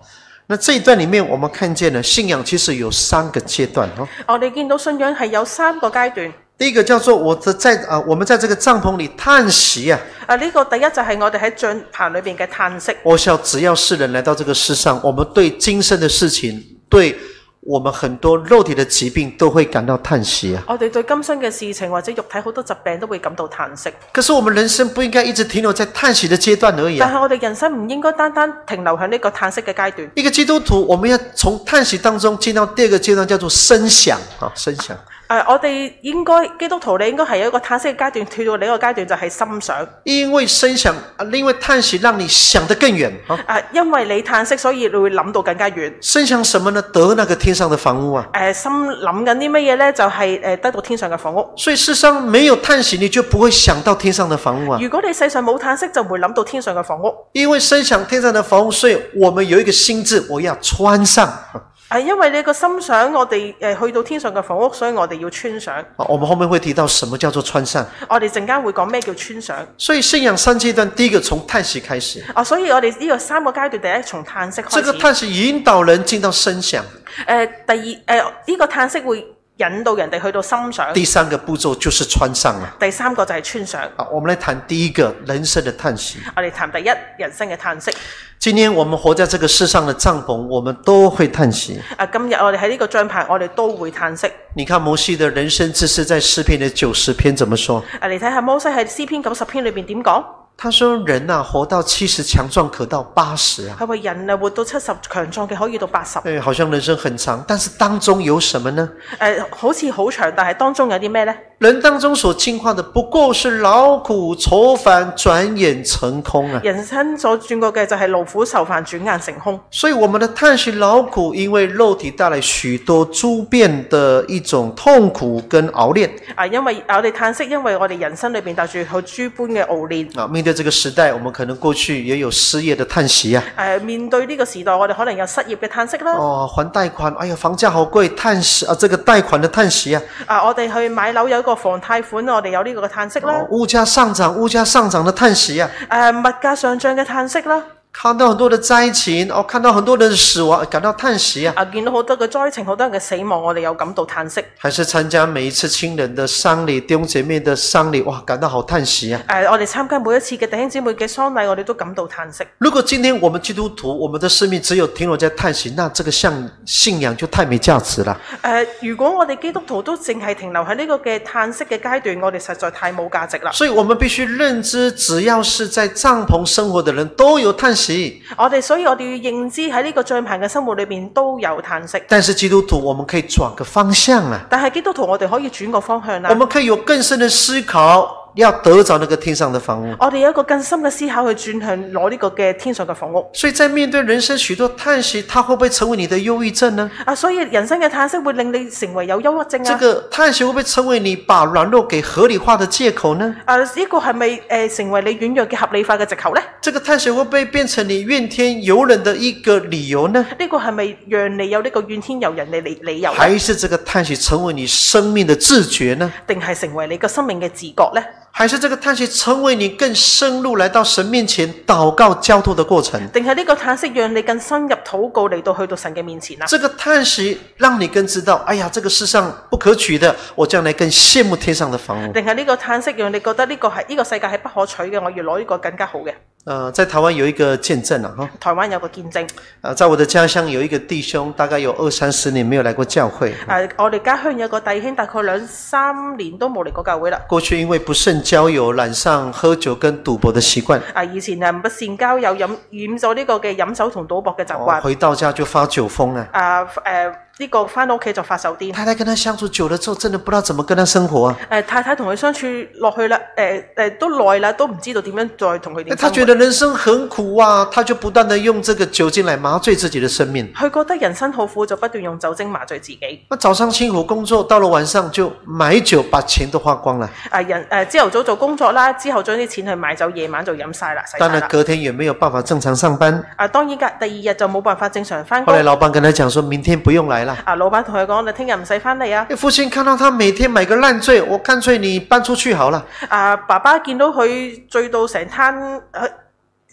[SPEAKER 1] 那這一段裡面，我們看見了信仰其實有三個階段哦。
[SPEAKER 2] 我哋見到信仰係有三個階段。
[SPEAKER 1] 第一個叫做我的在啊，我們在這個帳篷裡嘆息啊。
[SPEAKER 2] 啊，呢個第一就係我哋喺帳篷裏邊嘅嘆息。
[SPEAKER 1] 我想只要是人來到這個世上，我們對今生的事情，對我們很多肉體的疾病都會感到嘆息啊。
[SPEAKER 2] 我哋對今生嘅事情或者肉體好多疾病都會感到嘆息。
[SPEAKER 1] 可是我們人生不應該一直停留在嘆息的階段而已啊。
[SPEAKER 2] 但係我哋人生唔應該單單停留喺呢個嘆息嘅階段。
[SPEAKER 1] 一個基督徒，我們要從嘆息當中進到第二個階段，叫做聲響啊，聲響。
[SPEAKER 2] 誒、呃，我哋應該基督徒，你應該係有一個嘆息嘅階段，跳到另一個階段就係心想。
[SPEAKER 1] 因為聲響啊，因為嘆息讓你想得更遠啊。
[SPEAKER 2] 誒，因為你嘆息，所以你會諗到更加遠。
[SPEAKER 1] 聲響什麼呢？得那個天上的房屋啊。
[SPEAKER 2] 誒、呃，心諗緊啲乜嘢呢？就係、是、誒得到天上嘅房屋。
[SPEAKER 1] 所以世上沒有嘆息，你就不會想到天上的房屋啊。
[SPEAKER 2] 如果你世上冇嘆息，就唔會諗到天上嘅房屋。
[SPEAKER 1] 因為聲響天上的房屋，所以我們有一個心志，我要穿上。
[SPEAKER 2] 係因為你個心想，我哋誒去到天上嘅房屋，所以我哋要穿上。
[SPEAKER 1] 我們後面會提到什麼叫做穿上。
[SPEAKER 2] 我哋陣間會講咩叫穿上。
[SPEAKER 1] 所以信仰三階段，第一個從嘆息開始。
[SPEAKER 2] 啊，所以我哋呢個三個階段，第一從嘆息開始。
[SPEAKER 1] 這個嘆息引導人進到聲響。
[SPEAKER 2] 誒，第二誒呢、呃這個嘆息會引導人哋去到心想。
[SPEAKER 1] 第三個步驟就是穿上了。
[SPEAKER 2] 第三個就係穿上。
[SPEAKER 1] 好，我們來談第一個人生的嘆息。
[SPEAKER 2] 我哋談第一人生嘅嘆息。
[SPEAKER 1] 今天我們活在這個世上的帳篷，我們都會嘆息。
[SPEAKER 2] 啊，今日我哋喺呢個帳篷，我哋都會嘆息。
[SPEAKER 1] 你看摩西的人生志是在詩篇的九十篇怎麼說？
[SPEAKER 2] 啊，你睇下摩西喺詩篇九十篇裏邊點講？
[SPEAKER 1] 他說人啊，活到七十強壯可到八十啊。
[SPEAKER 2] 佢話人啊，活到七十強壯嘅可以到八十。
[SPEAKER 1] 對，好像人生很長，但是當中有什麼呢？
[SPEAKER 2] 誒、呃，好似好長，但係當中有啲咩呢？
[SPEAKER 1] 人當中所經過的不過是勞苦愁煩，轉眼成空啊！
[SPEAKER 2] 人生所轉過嘅就係勞苦愁煩，轉眼成空。
[SPEAKER 1] 所以我們的嘆息勞苦，因為肉體帶來許多諸變的一種痛苦跟熬煉
[SPEAKER 2] 啊，因為我哋嘆息，因為我哋人生裏邊帶住好諸般嘅熬煉。
[SPEAKER 1] 啊，面對這個時代，我們可能過去也有失業的嘆息啊。
[SPEAKER 2] 誒、呃，面對呢個時代，我哋可能有失業嘅嘆息啦。
[SPEAKER 1] 哦，還貸款，哎呀，房價好貴，嘆息啊，這個貸款的嘆息啊。
[SPEAKER 2] 啊，我哋去買樓有一個房貸款，我哋有呢個嘅嘆息啦。
[SPEAKER 1] 哦，物價上漲，物價上漲的嘆息啊。
[SPEAKER 2] 誒、呃，物價上漲嘅嘆息啦。
[SPEAKER 1] 看到很多的災情，哦，看到很多人的死亡，感到嘆息啊！
[SPEAKER 2] 啊，見到好多嘅災情，好多人嘅死亡，我哋有感到嘆息。
[SPEAKER 1] 還是參加每一次親人的喪禮、弟兄姐妹的喪禮，哇，感到好嘆息啊！
[SPEAKER 2] 誒、呃，我哋參加每一次嘅弟兄姊妹嘅喪禮，我哋都感到嘆息。
[SPEAKER 1] 如果今天我們基督徒，我們的生命只有停留在嘆息，那這個像信仰就太沒價值了。
[SPEAKER 2] 誒、呃，如果我哋基督徒都淨係停留喺呢個嘅嘆息嘅階段，我哋實在太冇價值啦。
[SPEAKER 1] 所以我們必須認知，只要是在帳篷生活的人都有嘆息。
[SPEAKER 2] 我哋所以我哋要認知喺呢個帳篷嘅生活裏邊都有嘆息。
[SPEAKER 1] 但是基督徒我們可以轉個方向啊！
[SPEAKER 2] 但係基督徒我哋可以轉個方向啦。
[SPEAKER 1] 我們可以有更深的思考，要得着那個天上的房屋。
[SPEAKER 2] 我哋有一個更深嘅思考去轉向攞呢個嘅天上嘅房屋。
[SPEAKER 1] 所以在面對人生許多嘆息，它會不會成為你的憂鬱症呢？
[SPEAKER 2] 啊，所以人生嘅嘆息會令你成為有憂鬱症啊。
[SPEAKER 1] 這個嘆息會不會成為你把軟弱給合理化的借口呢？
[SPEAKER 2] 啊，呢、這個係咪誒成為你軟弱嘅合理化嘅藉口呢？
[SPEAKER 1] 這個嘆息會不會變成你怨天尤人的一個理由呢？
[SPEAKER 2] 呢個係咪讓你有呢個怨天尤人嘅理理由呢？
[SPEAKER 1] 還是這個嘆息成為你生命的自覺呢？
[SPEAKER 2] 定係成為你個生命嘅自覺呢？
[SPEAKER 1] 還是這個嘆息成為你更深入來到神面前禱告交託的過程？
[SPEAKER 2] 定係呢個嘆息讓你更深入禱告嚟到去到神嘅面前啊？
[SPEAKER 1] 這個嘆息讓你更知道，哎呀，這個世上不可取的，我將來更羨慕天上的房屋。
[SPEAKER 2] 定係呢個嘆息讓你覺得呢個係呢個世界係不可取嘅，我要攞呢個更加好嘅。
[SPEAKER 1] 呃，在台灣有一個見證啊，哈，
[SPEAKER 2] 台灣有個見證。
[SPEAKER 1] 呃，在我的家鄉有一個弟兄，大概有二三十年沒有來過教會。
[SPEAKER 2] 誒，我哋家鄉有個弟兄，大概兩三年都冇嚟過教會啦。
[SPEAKER 1] 過去因為不慎交友，染上喝酒跟賭博的習慣。
[SPEAKER 2] 啊，以前誒不善交友，飲染咗呢個嘅飲酒同賭博嘅習慣。
[SPEAKER 1] 哦，回到家就發酒瘋啊！
[SPEAKER 2] 啊誒。呢、這個翻到屋企就發酒癲，
[SPEAKER 1] 太太跟他相處久了之後，真的不知道怎麼跟他生活啊！
[SPEAKER 2] 誒、呃、太太同佢相處落去啦，誒、呃、誒、呃、都耐啦，都唔知道點樣再同佢點。
[SPEAKER 1] 他覺得人生很苦啊，他就不斷地用這個酒精來麻醉自己的生命。
[SPEAKER 2] 佢覺得人生好苦，就不斷用酒精麻醉自己。
[SPEAKER 1] 那早上辛苦工作，到了晚上就買酒，把錢都花光了。
[SPEAKER 2] 啊人誒朝頭早做工作啦，之後將啲錢去買酒，夜晚就飲晒啦，洗晒啦。
[SPEAKER 1] 當然隔天也沒有辦法正常上班。
[SPEAKER 2] 啊當然隔第二日就冇辦法正常翻工。
[SPEAKER 1] 後來老闆跟他講說，明天不用來了。
[SPEAKER 2] 啊老闆同佢講，你聽日唔使翻嚟啊！
[SPEAKER 1] 父親看到他每天買個爛醉，我乾脆你搬出去好了。
[SPEAKER 2] 啊，爸爸見到佢醉到成攤，誒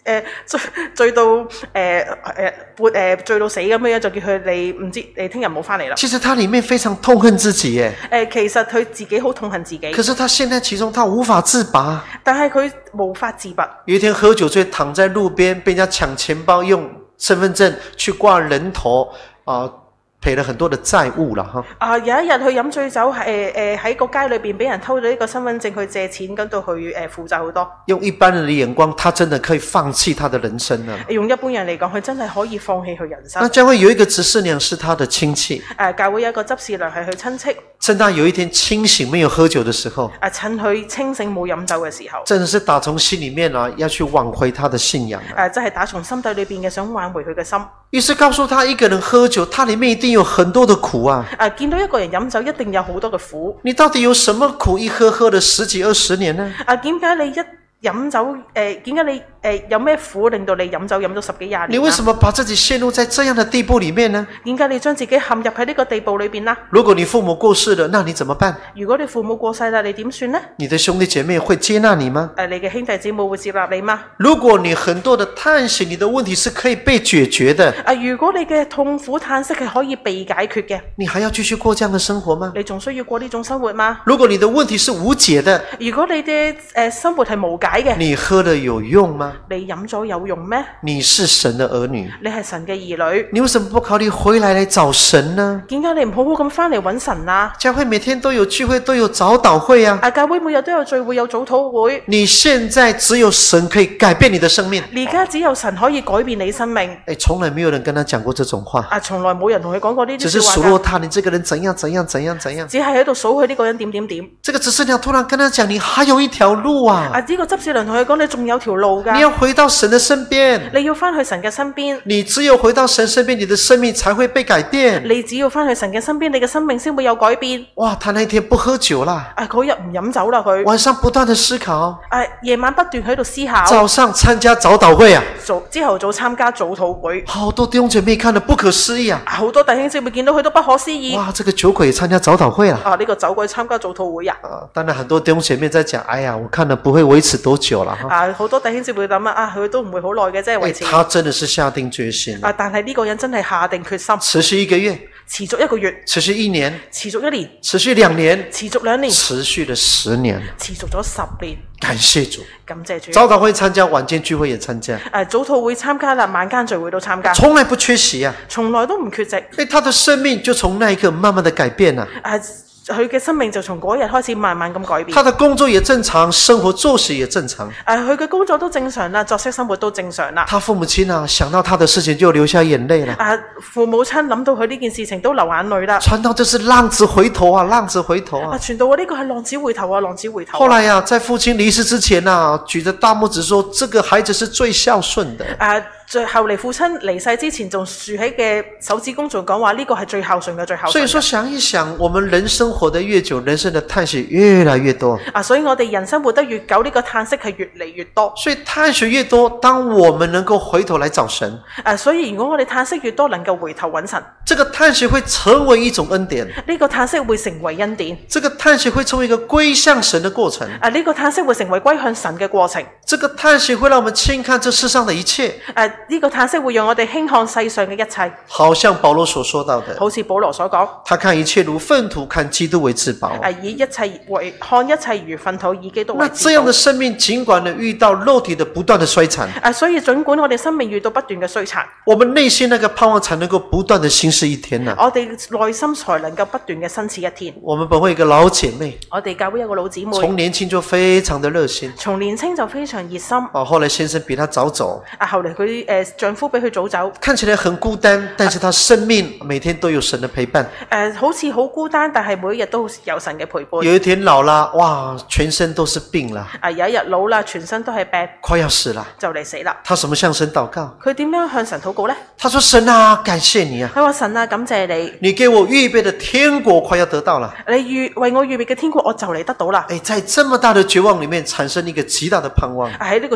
[SPEAKER 2] 誒醉醉到誒誒半誒醉到死咁樣，就叫佢你唔知你聽日唔好翻嚟啦。
[SPEAKER 1] 其實他裡面非常痛恨自己耶，
[SPEAKER 2] 誒其實佢自己好痛恨自己，
[SPEAKER 1] 可是他陷在其中，他無法自拔。
[SPEAKER 2] 但係佢無法自拔。
[SPEAKER 1] 有一天喝酒醉，躺在路邊，被人家搶錢包，用身份證去掛人頭啊。呃賠了很多的債務啦，哈！
[SPEAKER 2] 啊，有一日佢飲醉酒，誒誒喺個街裏邊俾人偷咗呢個身份證去借錢，跟到佢誒負債好多。
[SPEAKER 1] 用一般人的眼光，他真的可以放棄他的人生啊！
[SPEAKER 2] 用一般人嚟講，佢真係可以放棄佢人生。
[SPEAKER 1] 那教會有一個執事娘是他的親戚，
[SPEAKER 2] 誒教會有一個執事娘係佢親戚。
[SPEAKER 1] 趁他有一天清醒沒有喝酒的時候，
[SPEAKER 2] 啊趁佢清醒冇飲酒嘅時候，
[SPEAKER 1] 真的是打從心裡面啊，要去挽回他的信仰啊！
[SPEAKER 2] 誒真係打從心底裏邊嘅想挽回佢嘅心。
[SPEAKER 1] 於是告訴他，一個人喝酒，他裡面一定有很多的苦啊！
[SPEAKER 2] 誒見到一個人飲酒，一定有好多嘅苦。
[SPEAKER 1] 你到底有什麼苦？一喝喝了十幾二十年呢？
[SPEAKER 2] 啊點解你一飲酒誒點解你誒、呃、有咩苦令到你飲酒飲咗十幾廿年？
[SPEAKER 1] 你為什麼把自己陷入在這樣的地步裡面呢？
[SPEAKER 2] 點解你將自己陷入喺呢個地步裏邊呢？
[SPEAKER 1] 如果你父母過世了，那你怎麼辦？
[SPEAKER 2] 如果你父母過世啦，你點算呢？
[SPEAKER 1] 你的兄弟姐妹會接納你嗎？
[SPEAKER 2] 誒你嘅兄弟姊妹會接納你嗎？
[SPEAKER 1] 如果你很多的嘆息，你的問題是可以被解決的。
[SPEAKER 2] 啊，如果你嘅痛苦嘆息係可以被解決嘅，
[SPEAKER 1] 你還要繼續過這樣的生活嗎？
[SPEAKER 2] 你仲需要過呢種生活嗎？
[SPEAKER 1] 如果你的問題是無解的，
[SPEAKER 2] 如果你嘅誒、呃、生活係無解嘅，
[SPEAKER 1] 你喝了有用嗎？
[SPEAKER 2] 你飲咗有用咩？
[SPEAKER 1] 你是神的兒女，
[SPEAKER 2] 你係神嘅兒女，
[SPEAKER 1] 你為什麼不考慮回來來找神呢？
[SPEAKER 2] 點解你唔好好咁翻嚟揾神啊？
[SPEAKER 1] 教會每天都有聚會，都有早禱會啊！
[SPEAKER 2] 啊，教會每日都有聚會，有早禱會。
[SPEAKER 1] 你現在只有神可以改變你的生命。
[SPEAKER 2] 而家只有神可以改變你生命。
[SPEAKER 1] 誒，從來沒有人跟他講過這種話。
[SPEAKER 2] 啊，從來冇人同佢講過呢啲
[SPEAKER 1] 只是數落他，你這個人怎樣怎樣怎樣怎樣。
[SPEAKER 2] 只係喺度數佢呢個人點點點。
[SPEAKER 1] 這個執事娘突然跟他講，你還有一條路啊！
[SPEAKER 2] 啊，呢個執事娘同佢講，你仲有條路㗎。
[SPEAKER 1] 你要回到神的身邊。
[SPEAKER 2] 你要翻去神嘅身邊。
[SPEAKER 1] 你只有回到神身邊，你的生命才會被改變。
[SPEAKER 2] 你只要翻去神嘅身邊，你嘅生命先會有改變。
[SPEAKER 1] 哇！他那天不喝酒啦。
[SPEAKER 2] 啊，嗰日唔飲酒啦佢。
[SPEAKER 1] 晚上不斷的思考。
[SPEAKER 2] 啊，夜晚不斷喺度思考。
[SPEAKER 1] 早上參加早禱會啊。
[SPEAKER 2] 早朝頭早參加早禱會。
[SPEAKER 1] 好多弟兄姐妹看得不可思議啊。
[SPEAKER 2] 好多弟兄姐妹見到佢都不可思議。
[SPEAKER 1] 哇！這個酒鬼也參加早禱會啊。
[SPEAKER 2] 啊，呢、這個酒鬼參加早禱會啊。
[SPEAKER 1] 啊，當然很多弟兄姐妹在講，哎呀，我看了不會維持多久啦。
[SPEAKER 2] 啊，好多弟兄姐妹諗啊，佢都唔會好耐嘅啫，維持。
[SPEAKER 1] 他真的是下定決心。
[SPEAKER 2] 啊，但係呢個人真係下定決心。
[SPEAKER 1] 持續一個月。
[SPEAKER 2] 持續一個月。
[SPEAKER 1] 持續一年。
[SPEAKER 2] 持續一年。
[SPEAKER 1] 持續兩年。
[SPEAKER 2] 持續兩年。
[SPEAKER 1] 持續了十年。
[SPEAKER 2] 持續咗十年。
[SPEAKER 1] 感謝主。
[SPEAKER 2] 感謝主。
[SPEAKER 1] 早禱會參加，晚間聚會也參加。
[SPEAKER 2] 誒、啊，早禱會參加啦，晚間聚會都參加。
[SPEAKER 1] 從來不缺席啊。
[SPEAKER 2] 從來都唔缺席。
[SPEAKER 1] 誒，他的生命就從那一刻慢慢的改變啦。
[SPEAKER 2] 誒、啊，佢嘅生命就從嗰日開始慢慢咁改變。
[SPEAKER 1] 他的工作也正常，生活作息也正常。
[SPEAKER 2] 誒、啊，佢嘅工作都正常啦，作息生活都正常啦。
[SPEAKER 1] 他父母親啊，想到他的事情就流下眼淚啦。
[SPEAKER 2] 啊，父母親諗到佢呢件事情都流眼淚啦。
[SPEAKER 1] 傳道就是浪子回頭啊，浪子回頭啊。
[SPEAKER 2] 啊，傳道啊，呢個係浪子回頭啊，浪子回頭、啊。
[SPEAKER 1] 後來呀、啊，在父親離世之前啊，舉着大拇指說：這個孩子是最孝順的。
[SPEAKER 2] 啊，最後嚟父親離世之前，仲豎起嘅手指公仲講話呢個係最孝順嘅，最孝順。
[SPEAKER 1] 所以說，想一想，我們人生活得越久，人生的嘆息越來越多。
[SPEAKER 2] 啊，所以我哋人生活得越久，呢、這個嘆息係越嚟越多。
[SPEAKER 1] 所以嘆息越多，當我們能夠回頭來找神。
[SPEAKER 2] 啊，所以如果我哋嘆息越多，能夠回頭揾神，
[SPEAKER 1] 這個嘆息會成為一種恩典。
[SPEAKER 2] 呢、這個嘆息會成為恩典。
[SPEAKER 1] 這個嘆息會成為一個歸向神的過程。
[SPEAKER 2] 啊，呢、這個嘆息會成為歸向神嘅過程。
[SPEAKER 1] 這個嘆息會讓我們輕看這世上的一切。
[SPEAKER 2] 啊，呢、這個嘆息會讓我哋輕看世上嘅一切。
[SPEAKER 1] 好像保羅所說到的，
[SPEAKER 2] 好似保羅所講，
[SPEAKER 1] 他看一切如糞土，看基督為至寶。
[SPEAKER 2] 啊，以一切為看一切如糞土，以基督為至寶。
[SPEAKER 1] 那這樣的生命，儘管呢遇到肉體的不斷的衰殘，
[SPEAKER 2] 啊，所以儘管我哋生命遇到不斷嘅衰殘，
[SPEAKER 1] 我們內心那個盼望才能夠不斷的新似一天啊。
[SPEAKER 2] 我哋內心才能夠不斷嘅新似一天。
[SPEAKER 1] 我們本會有一個老姐妹，
[SPEAKER 2] 我哋教會有個老姊妹，
[SPEAKER 1] 從年輕就非常的熱心，
[SPEAKER 2] 從年輕就非常熱心。
[SPEAKER 1] 哦，後來先生比她早走，
[SPEAKER 2] 啊，後嚟佢誒丈夫比佢早走，
[SPEAKER 1] 看起來很孤單，但是她生命每天都有神的陪伴。
[SPEAKER 2] 誒、呃，好似好孤單，但係每一日都有神嘅陪伴。
[SPEAKER 1] 有一天老啦，哇，全身都是病啦。
[SPEAKER 2] 啊，有一日老啦，全身都係病，
[SPEAKER 1] 快要死啦，
[SPEAKER 2] 就嚟死啦。
[SPEAKER 1] 她怎麼向神禱告？
[SPEAKER 2] 佢點樣向神禱告呢？
[SPEAKER 1] 她說：神啊，感謝你啊！
[SPEAKER 2] 佢話神啊，感謝你，
[SPEAKER 1] 你給我預備的天國快要得到了。
[SPEAKER 2] 你預為我預備嘅天國，我就嚟得到啦。
[SPEAKER 1] 誒，在這麼大的絕望裡面，產生一個極大的盼望。
[SPEAKER 2] 喺呢個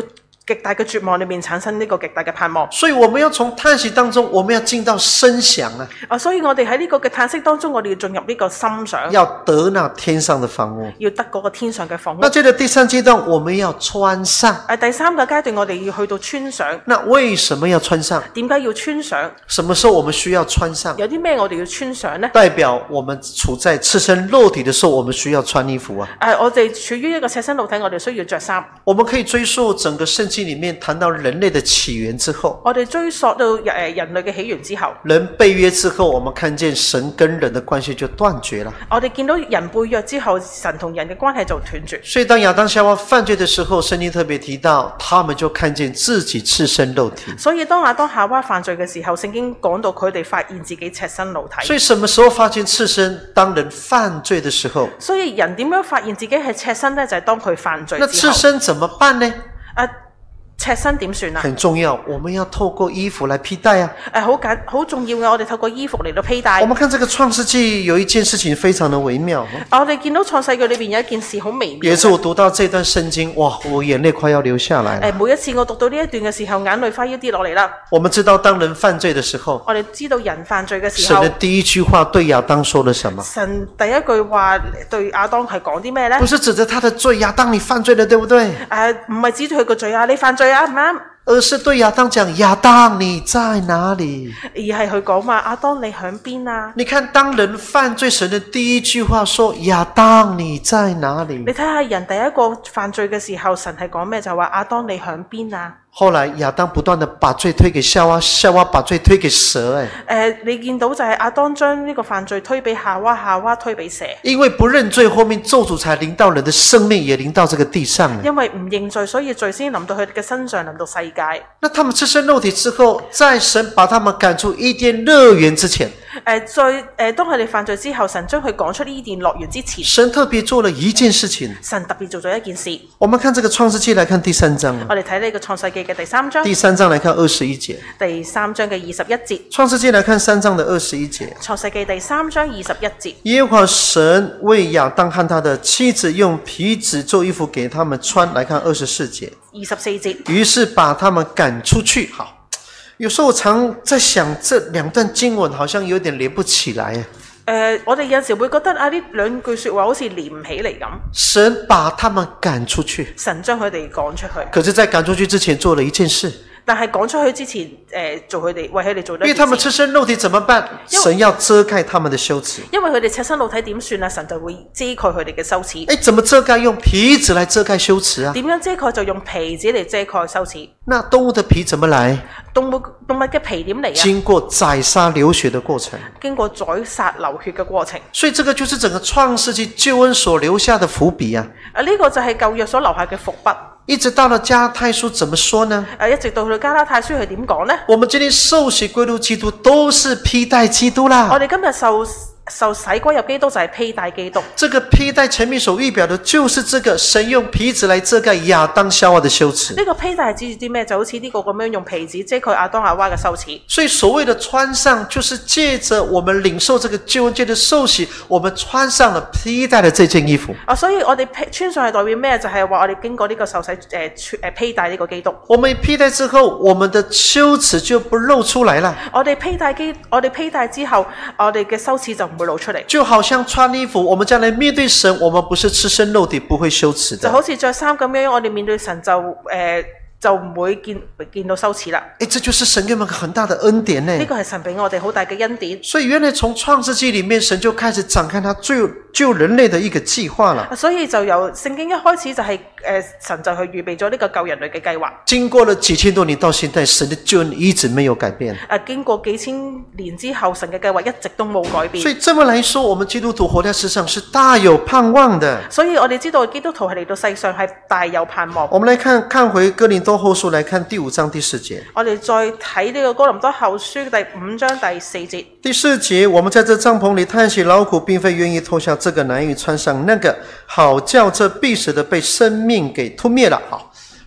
[SPEAKER 2] 極大嘅絕望裏面產生呢個極大嘅盼望。
[SPEAKER 1] 所以我們要從嘆息當中，我們要進到聲響啊！
[SPEAKER 2] 啊，所以我哋喺呢個嘅嘆息當中，我哋要進入呢個心想，
[SPEAKER 1] 要得那天上的房屋，
[SPEAKER 2] 要得嗰個天上嘅房屋。
[SPEAKER 1] 那接着第三階段，我們要穿上。
[SPEAKER 2] 誒，第三個階段我哋要去到穿上。
[SPEAKER 1] 那為什麼要穿上？
[SPEAKER 2] 點解要穿上？
[SPEAKER 1] 什麼時候我們需要穿上？
[SPEAKER 2] 有啲咩我哋要穿上呢？
[SPEAKER 1] 代表我們處在赤身肉體的時候，我們需要穿衣服啊。
[SPEAKER 2] 誒，我哋處於一個赤身肉體，我哋需要着衫。
[SPEAKER 1] 我們可以追溯整個聖經裡面談到人類的起源之後，
[SPEAKER 2] 我哋追溯到誒人類嘅起源之後，
[SPEAKER 1] 人被約之後，我們看見神跟人的關係就斷絕了。
[SPEAKER 2] 我哋見到人背約之後，神同人嘅關係就斷絕。
[SPEAKER 1] 所以當亞當夏娃犯罪的時候，聖經特別提到，他們就看見自己赤身肉體。
[SPEAKER 2] 所以當亞當夏娃犯罪嘅時候，聖經講到佢哋發現自己赤身肉體。
[SPEAKER 1] 所以什麼時候發現赤身？當人犯罪的時候。
[SPEAKER 2] 所以人點樣發現自己係赤身呢？就係、是、當佢犯罪之後。
[SPEAKER 1] 那赤身怎麼辦呢？
[SPEAKER 2] 啊，赤身點算啊？
[SPEAKER 1] 很重要，我們要透過衣服來披戴啊。
[SPEAKER 2] 誒，好緊好重要嘅，我哋透過衣服嚟到披戴。
[SPEAKER 1] 我們看這個創世紀有一件事情非常的微妙。
[SPEAKER 2] 我哋見到創世紀裏邊有一件事好微妙。
[SPEAKER 1] 有一次我讀到這段聖經，哇，我眼淚快要流下來了。
[SPEAKER 2] 誒，每一次我讀到呢一段嘅時候，眼淚快要跌落嚟啦。
[SPEAKER 1] 我們知道當人犯罪的時候，
[SPEAKER 2] 我哋知道人犯罪嘅時候，
[SPEAKER 1] 神的第一句話對亞當說了什麼？
[SPEAKER 2] 神第一句話對亞當係講啲咩呢？
[SPEAKER 1] 不是指着他的罪，亞當你犯罪了，對不對？
[SPEAKER 2] 誒，唔係指住佢個罪啊，你犯罪啊，唔啱。
[SPEAKER 1] 而是對亞當講，亞當你在哪裡？
[SPEAKER 2] 而係佢講話，亞當你響邊啊？
[SPEAKER 1] 你看當人犯罪，神的第一句話說，亞當你在哪裡？
[SPEAKER 2] 你睇下人第一個犯罪嘅時候，神係講咩？就話亞當你響邊啊？
[SPEAKER 1] 後來亞當不斷地把罪推給夏娃，夏娃把罪推給蛇。誒、
[SPEAKER 2] 呃，你見到就係亞當將呢個犯罪推俾夏娃，夏娃推俾蛇。
[SPEAKER 1] 因為不認罪，後面咒詛才臨到人的生命，也臨到這個地上。
[SPEAKER 2] 因為唔認罪，所以罪先臨到佢哋嘅身上，臨到世界。
[SPEAKER 1] 那他們赤身肉體之後，在神把他們趕出伊甸樂園之前，
[SPEAKER 2] 誒，在誒、呃，當佢哋犯罪之後，神將佢趕出伊甸樂園之前，
[SPEAKER 1] 神特別做了一件事情。
[SPEAKER 2] 神特別做咗一件事。
[SPEAKER 1] 我們看這個創世紀，來看第三章。
[SPEAKER 2] 我哋睇呢個創世紀嘅第三章。
[SPEAKER 1] 第三章來看二十一節。
[SPEAKER 2] 第三章嘅二十一節。
[SPEAKER 1] 創世紀來看三章的二十一節。
[SPEAKER 2] 創世紀第三章二十一節。
[SPEAKER 1] 耶和華神為亞當和他的妻子用皮子做衣服給他們穿。來看二十四節。
[SPEAKER 2] 二十四節。於
[SPEAKER 1] 是把他們趕出去。好。有時候我常在想，這兩段經文好像有點連不起來。誒、
[SPEAKER 2] 呃，我哋有時會覺得啊，呢兩句說話好似連唔起嚟咁。
[SPEAKER 1] 神把他們趕出去，
[SPEAKER 2] 神將佢哋趕出去。
[SPEAKER 1] 可是在趕出去之前做了一件事。
[SPEAKER 2] 但係趕出去之前，誒、呃，做佢哋為佢哋做咗。因
[SPEAKER 1] 為他們赤身肉體怎麼辦？神要遮蓋他們的羞恥。
[SPEAKER 2] 因為佢哋赤身肉體點算啊？神就會遮蓋佢哋嘅羞恥。
[SPEAKER 1] 誒，怎麼遮蓋？用皮子來遮蓋羞恥啊？
[SPEAKER 2] 點樣遮蓋？就用皮子嚟遮蓋羞恥。
[SPEAKER 1] 那動物的皮怎麼來？
[SPEAKER 2] 動物動物嘅皮點嚟啊？
[SPEAKER 1] 經過宰殺流血的過程。
[SPEAKER 2] 經過宰殺流血嘅過程。
[SPEAKER 1] 所以這個就是整個創世紀救恩所留下的伏筆啊！
[SPEAKER 2] 啊，呢個就係舊約所留下嘅伏筆。
[SPEAKER 1] 一直到了加拉太書怎麼說呢？
[SPEAKER 2] 誒，一直到去加拉太書係點講呢？
[SPEAKER 1] 我們今天受洗歸入基督，都是披戴基督啦。
[SPEAKER 2] 我哋今日受受洗歸入基督，就係披戴基督。
[SPEAKER 1] 這個披戴前面所預表的，就是這個神用皮子來遮蓋亞當夏娃的羞恥。
[SPEAKER 2] 呢個披戴係指住啲咩？就好似呢個咁樣用皮子遮蓋亞當夏娃嘅羞恥。
[SPEAKER 1] 所以所謂的穿上，就是借着我們領受這個救恩，借着受洗，我們穿上了披戴的這件衣服。
[SPEAKER 2] 啊，所以我哋穿上係代表咩？就係、是、話我哋經過呢個受洗誒誒披戴呢個基督。
[SPEAKER 1] 我們披戴之後，我們的羞恥就不露出來了。
[SPEAKER 2] 我哋披戴基，我哋披戴之後，我哋嘅羞恥就唔會露出嚟。
[SPEAKER 1] 就好像穿衣服，我們將來面對神，我們不是赤身肉體，不會羞恥的。
[SPEAKER 2] 就好似着衫咁樣，我哋面對神就誒。呃就唔會見見到羞恥啦。誒，
[SPEAKER 1] 這就是神給我們很大的恩典呢。
[SPEAKER 2] 呢個係神俾我哋好大嘅恩典。
[SPEAKER 1] 所以原來從創世紀裏面，神就開始展開他救救人類的一個計劃了。
[SPEAKER 2] 所以就由聖經一開始就係、是、誒、呃、神就去預備咗呢個救人類嘅計劃。
[SPEAKER 1] 經過了幾千多年到現在，神的救恩一直沒有改變。誒、
[SPEAKER 2] 啊，經過幾千年之後，神嘅計劃一直都冇改變。
[SPEAKER 1] 所以這麼來說，我們基督徒活在世上是大有盼望的。
[SPEAKER 2] 所以我哋知道基督徒係嚟到世上係大有盼望。
[SPEAKER 1] 我們來看看回哥林多後書，來看第五章第四節。
[SPEAKER 2] 我哋再睇呢個哥林多後書第五章第四節。
[SPEAKER 1] 第四節，我們在這帳篷裏嘆息勞苦，並非願意脫下這個難衣穿上那個，好叫這必死的被生命給吞滅了。好。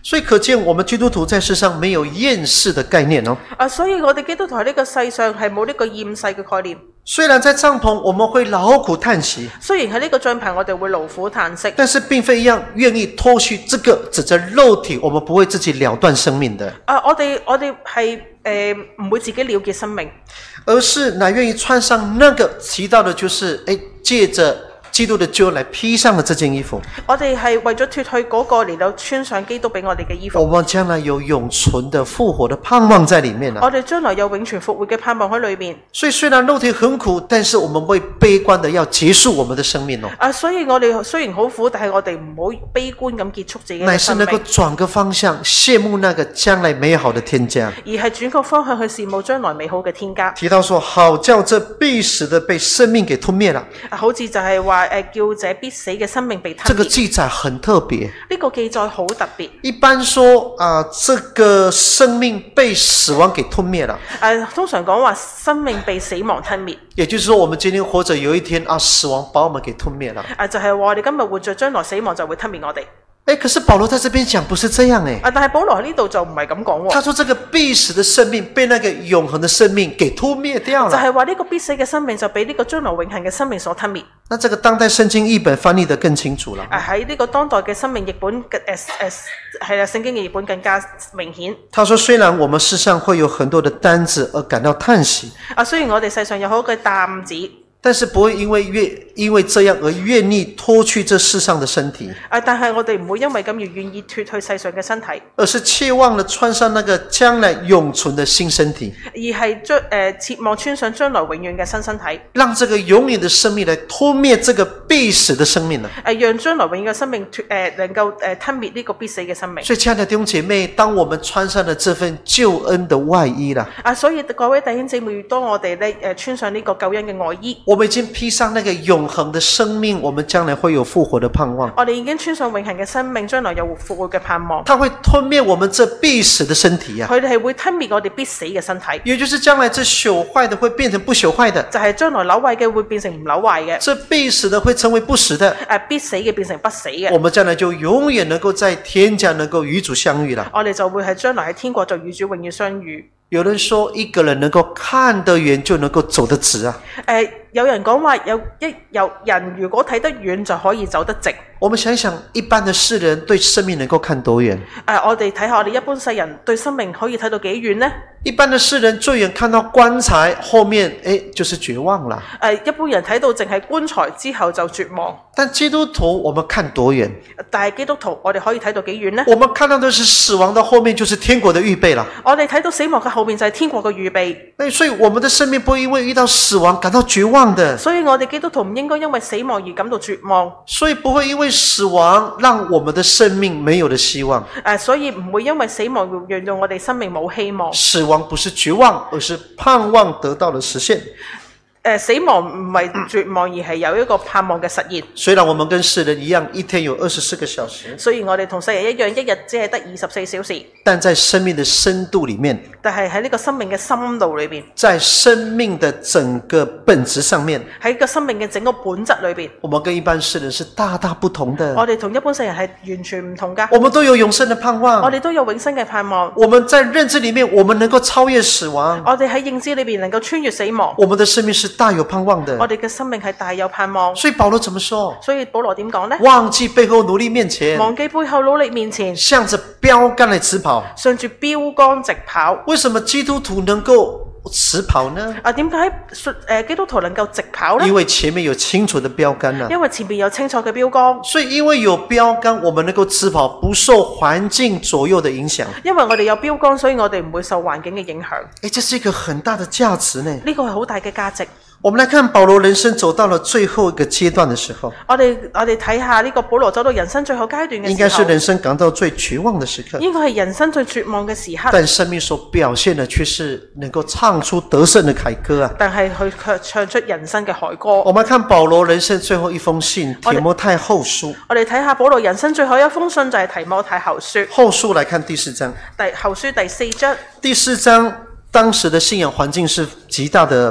[SPEAKER 1] 所以可見我們基督徒在世上沒有厭世的概念哦。
[SPEAKER 2] 啊，所以我哋基督徒喺呢個世上係冇呢個厭世嘅概念。
[SPEAKER 1] 雖然在帳篷我們會勞苦嘆息，
[SPEAKER 2] 雖然喺呢個帳篷我哋會勞苦嘆息，
[SPEAKER 1] 但是並非一樣願意脫去這個指着肉體，我們不會自己了斷生命的。
[SPEAKER 2] 啊，我哋我哋係誒唔會自己了結生命，
[SPEAKER 1] 而是乃願意穿上那個提到的，就是誒借着基督的救來披上了這件衣服。
[SPEAKER 2] 我哋係為咗脫去嗰個嚟到穿上基督俾我哋嘅衣服。
[SPEAKER 1] 我們將來有永存的復活的盼望在裏面啊！
[SPEAKER 2] 我哋將來有永存復活嘅盼望喺裏面。
[SPEAKER 1] 所以雖然肉體很苦，但是我們會悲觀的要結束我們的生命哦。
[SPEAKER 2] 啊，所以我哋雖然好苦，但係我哋唔好悲觀咁結束自己嘅
[SPEAKER 1] 乃是
[SPEAKER 2] 生命，
[SPEAKER 1] 能夠轉個方向，羨慕那個將來美好的天家。
[SPEAKER 2] 而係轉個方向去羨慕將來美好嘅天家。
[SPEAKER 1] 提到說，好叫這必死的被生命給吞滅了。
[SPEAKER 2] 啊，好似就係話誒，叫這必死嘅生命被吞滅。
[SPEAKER 1] 這個記載很特別。
[SPEAKER 2] 呢個記載好特別。
[SPEAKER 1] 一般說啊、呃，這個生命被死亡給吞滅了。
[SPEAKER 2] 誒、啊，通常講話生命被死亡吞滅。
[SPEAKER 1] 也就是說，我們今天活着，有一天啊，死亡把我們給吞滅了。
[SPEAKER 2] 啊，就係、是、話我哋今日活着，將來死亡就會吞滅我哋。
[SPEAKER 1] 誒，可是保羅在這邊講不是這樣誒。
[SPEAKER 2] 啊，但係保羅喺呢度就唔係咁講喎。
[SPEAKER 1] 他說這個必死的生命被那個永恆的生命給吞滅掉了。
[SPEAKER 2] 就係話呢個必死嘅生命就俾呢個將來永恆嘅生命所吞滅。
[SPEAKER 1] 那這個當代聖經譯本翻譯得更清楚了。
[SPEAKER 2] 啊，喺呢個當代嘅生命譯本嘅誒誒係啦，聖經嘅譯本更加明顯。
[SPEAKER 1] 他說雖然我們世上會有很多的擔子而感到嘆息。
[SPEAKER 2] 啊，雖然我哋世上有好多嘅擔子。
[SPEAKER 1] 但是不會因為願因為這樣而願意脫去這世上的身體。
[SPEAKER 2] 啊，但係我哋唔會因為咁而願意脫去世上嘅身體，
[SPEAKER 1] 而是切望了穿上那個將來永存的新身體，
[SPEAKER 2] 而係將誒切望穿上將來永遠嘅新身體，
[SPEAKER 1] 讓這個永遠的生命來吞滅這個必死的生命呢？
[SPEAKER 2] 誒，讓將來永遠嘅生命脫誒、呃、能夠誒吞滅呢個必死嘅生命。
[SPEAKER 1] 所以親愛的弟兄姐妹，當我們穿上了這份救恩的外衣啦，
[SPEAKER 2] 啊，所以各位弟兄姊妹，當我哋咧誒穿上呢個救恩嘅外衣，
[SPEAKER 1] 我們已經披上那個永恆的生命，我們將來會有復活的盼望。
[SPEAKER 2] 我哋已經穿上永恆嘅生命，將來有復活嘅盼望。
[SPEAKER 1] 它會吞滅我們這必死的身體啊！
[SPEAKER 2] 佢哋係會吞滅我哋必死嘅身體，
[SPEAKER 1] 也就是將來這朽壞的會變成不朽壞的，
[SPEAKER 2] 就係將來朽壞嘅會變成唔朽壞嘅，
[SPEAKER 1] 這必死的會成為不死的，
[SPEAKER 2] 誒必死嘅變成不死嘅。
[SPEAKER 1] 我們將來就永遠能夠在天家能夠與主相遇了。
[SPEAKER 2] 我哋就會係將來喺天國就與主永遠相遇。
[SPEAKER 1] 有人說一個人能夠看得遠就能夠走得直啊。
[SPEAKER 2] 誒、呃，有人講話有一有人如果睇得遠就可以走得直。
[SPEAKER 1] 我們想一想，一般的世人對生命能夠看多遠？誒、
[SPEAKER 2] 呃，我哋睇下我哋一般世人對生命可以睇到幾遠呢？
[SPEAKER 1] 一般的世人最遠看到棺材後面，誒，就是絕望了。
[SPEAKER 2] 誒、呃，一般人睇到淨係棺材之後就絕望。
[SPEAKER 1] 但基督徒我們看多遠？
[SPEAKER 2] 但係基督徒我哋可以睇到幾遠呢？
[SPEAKER 1] 我們看到的是死亡的後面就是天國的預備了。
[SPEAKER 2] 我哋睇到死亡嘅後面就係天國嘅預備。
[SPEAKER 1] 誒，所以我們的生命不會因為遇到死亡感到絕望的。
[SPEAKER 2] 所以我哋基督徒唔應該因為死亡而感到絕望。
[SPEAKER 1] 所以不會因為死亡讓我們的生命沒有了希望。
[SPEAKER 2] 誒、呃，所以唔會因為死亡讓讓我哋生命冇希望。
[SPEAKER 1] 死亡不是絕望，而是盼望得到了實現。
[SPEAKER 2] 誒，死亡唔係絕望，而係有一個盼望嘅實現。
[SPEAKER 1] 雖然我們跟世人一樣，一天有二十四個小時，
[SPEAKER 2] 雖然我哋同世人一樣，一日只係得二十四小時，
[SPEAKER 1] 但在生命的深度裡面，
[SPEAKER 2] 但係喺呢個生命嘅深度裏邊，
[SPEAKER 1] 在生命的整個本質上面，
[SPEAKER 2] 喺個生命嘅整個本質裏邊，
[SPEAKER 1] 我們跟一般世人是大大不同的。
[SPEAKER 2] 我哋同一般世人係完全唔同㗎。
[SPEAKER 1] 我們都有永生的盼望，
[SPEAKER 2] 我哋都有永生嘅盼望。
[SPEAKER 1] 我們在認知裡面，我們能夠超越死亡。
[SPEAKER 2] 我哋喺認知裏邊能夠穿越死亡。
[SPEAKER 1] 我們的生命是大有盼望的。
[SPEAKER 2] 我哋嘅生命係大有盼望。
[SPEAKER 1] 所以保羅怎麼說？
[SPEAKER 2] 所以保羅點講呢？
[SPEAKER 1] 忘記背後努力面前，
[SPEAKER 2] 忘記背後努力面前，
[SPEAKER 1] 向着標杆來直跑。
[SPEAKER 2] 向住標杆直跑。
[SPEAKER 1] 為什麼基督徒能夠直跑呢？
[SPEAKER 2] 啊，點解誒基督徒能夠直跑呢？
[SPEAKER 1] 因為前面有清楚的標杆啊。
[SPEAKER 2] 因為前面有清楚嘅標杆。
[SPEAKER 1] 所以因為有標杆，我們能夠直跑，不受環境左右的影響。
[SPEAKER 2] 因為我哋有標杆，所以我哋唔會受環境嘅影響。
[SPEAKER 1] 誒，這是一個很大的價值呢。
[SPEAKER 2] 呢個係好大嘅價值。
[SPEAKER 1] 我們來看保羅人生走到了最後一個階段的時候，
[SPEAKER 2] 我哋我哋睇下呢個保羅走到人生最後階段嘅時候，
[SPEAKER 1] 應該是人生感到最絕望的時刻。
[SPEAKER 2] 應該係人生最絕望嘅時刻。
[SPEAKER 1] 但生命所表現的卻是能夠唱出得勝的凱歌啊！
[SPEAKER 2] 但係佢卻唱出人生嘅凱歌。
[SPEAKER 1] 我們看保羅人生最後一封信，提摩太後書。
[SPEAKER 2] 我哋睇下保羅人生最後一封信就係提摩太後書。
[SPEAKER 1] 後書來看第四章。
[SPEAKER 2] 第後書第四章。
[SPEAKER 1] 第四章當時的信仰環境是極大的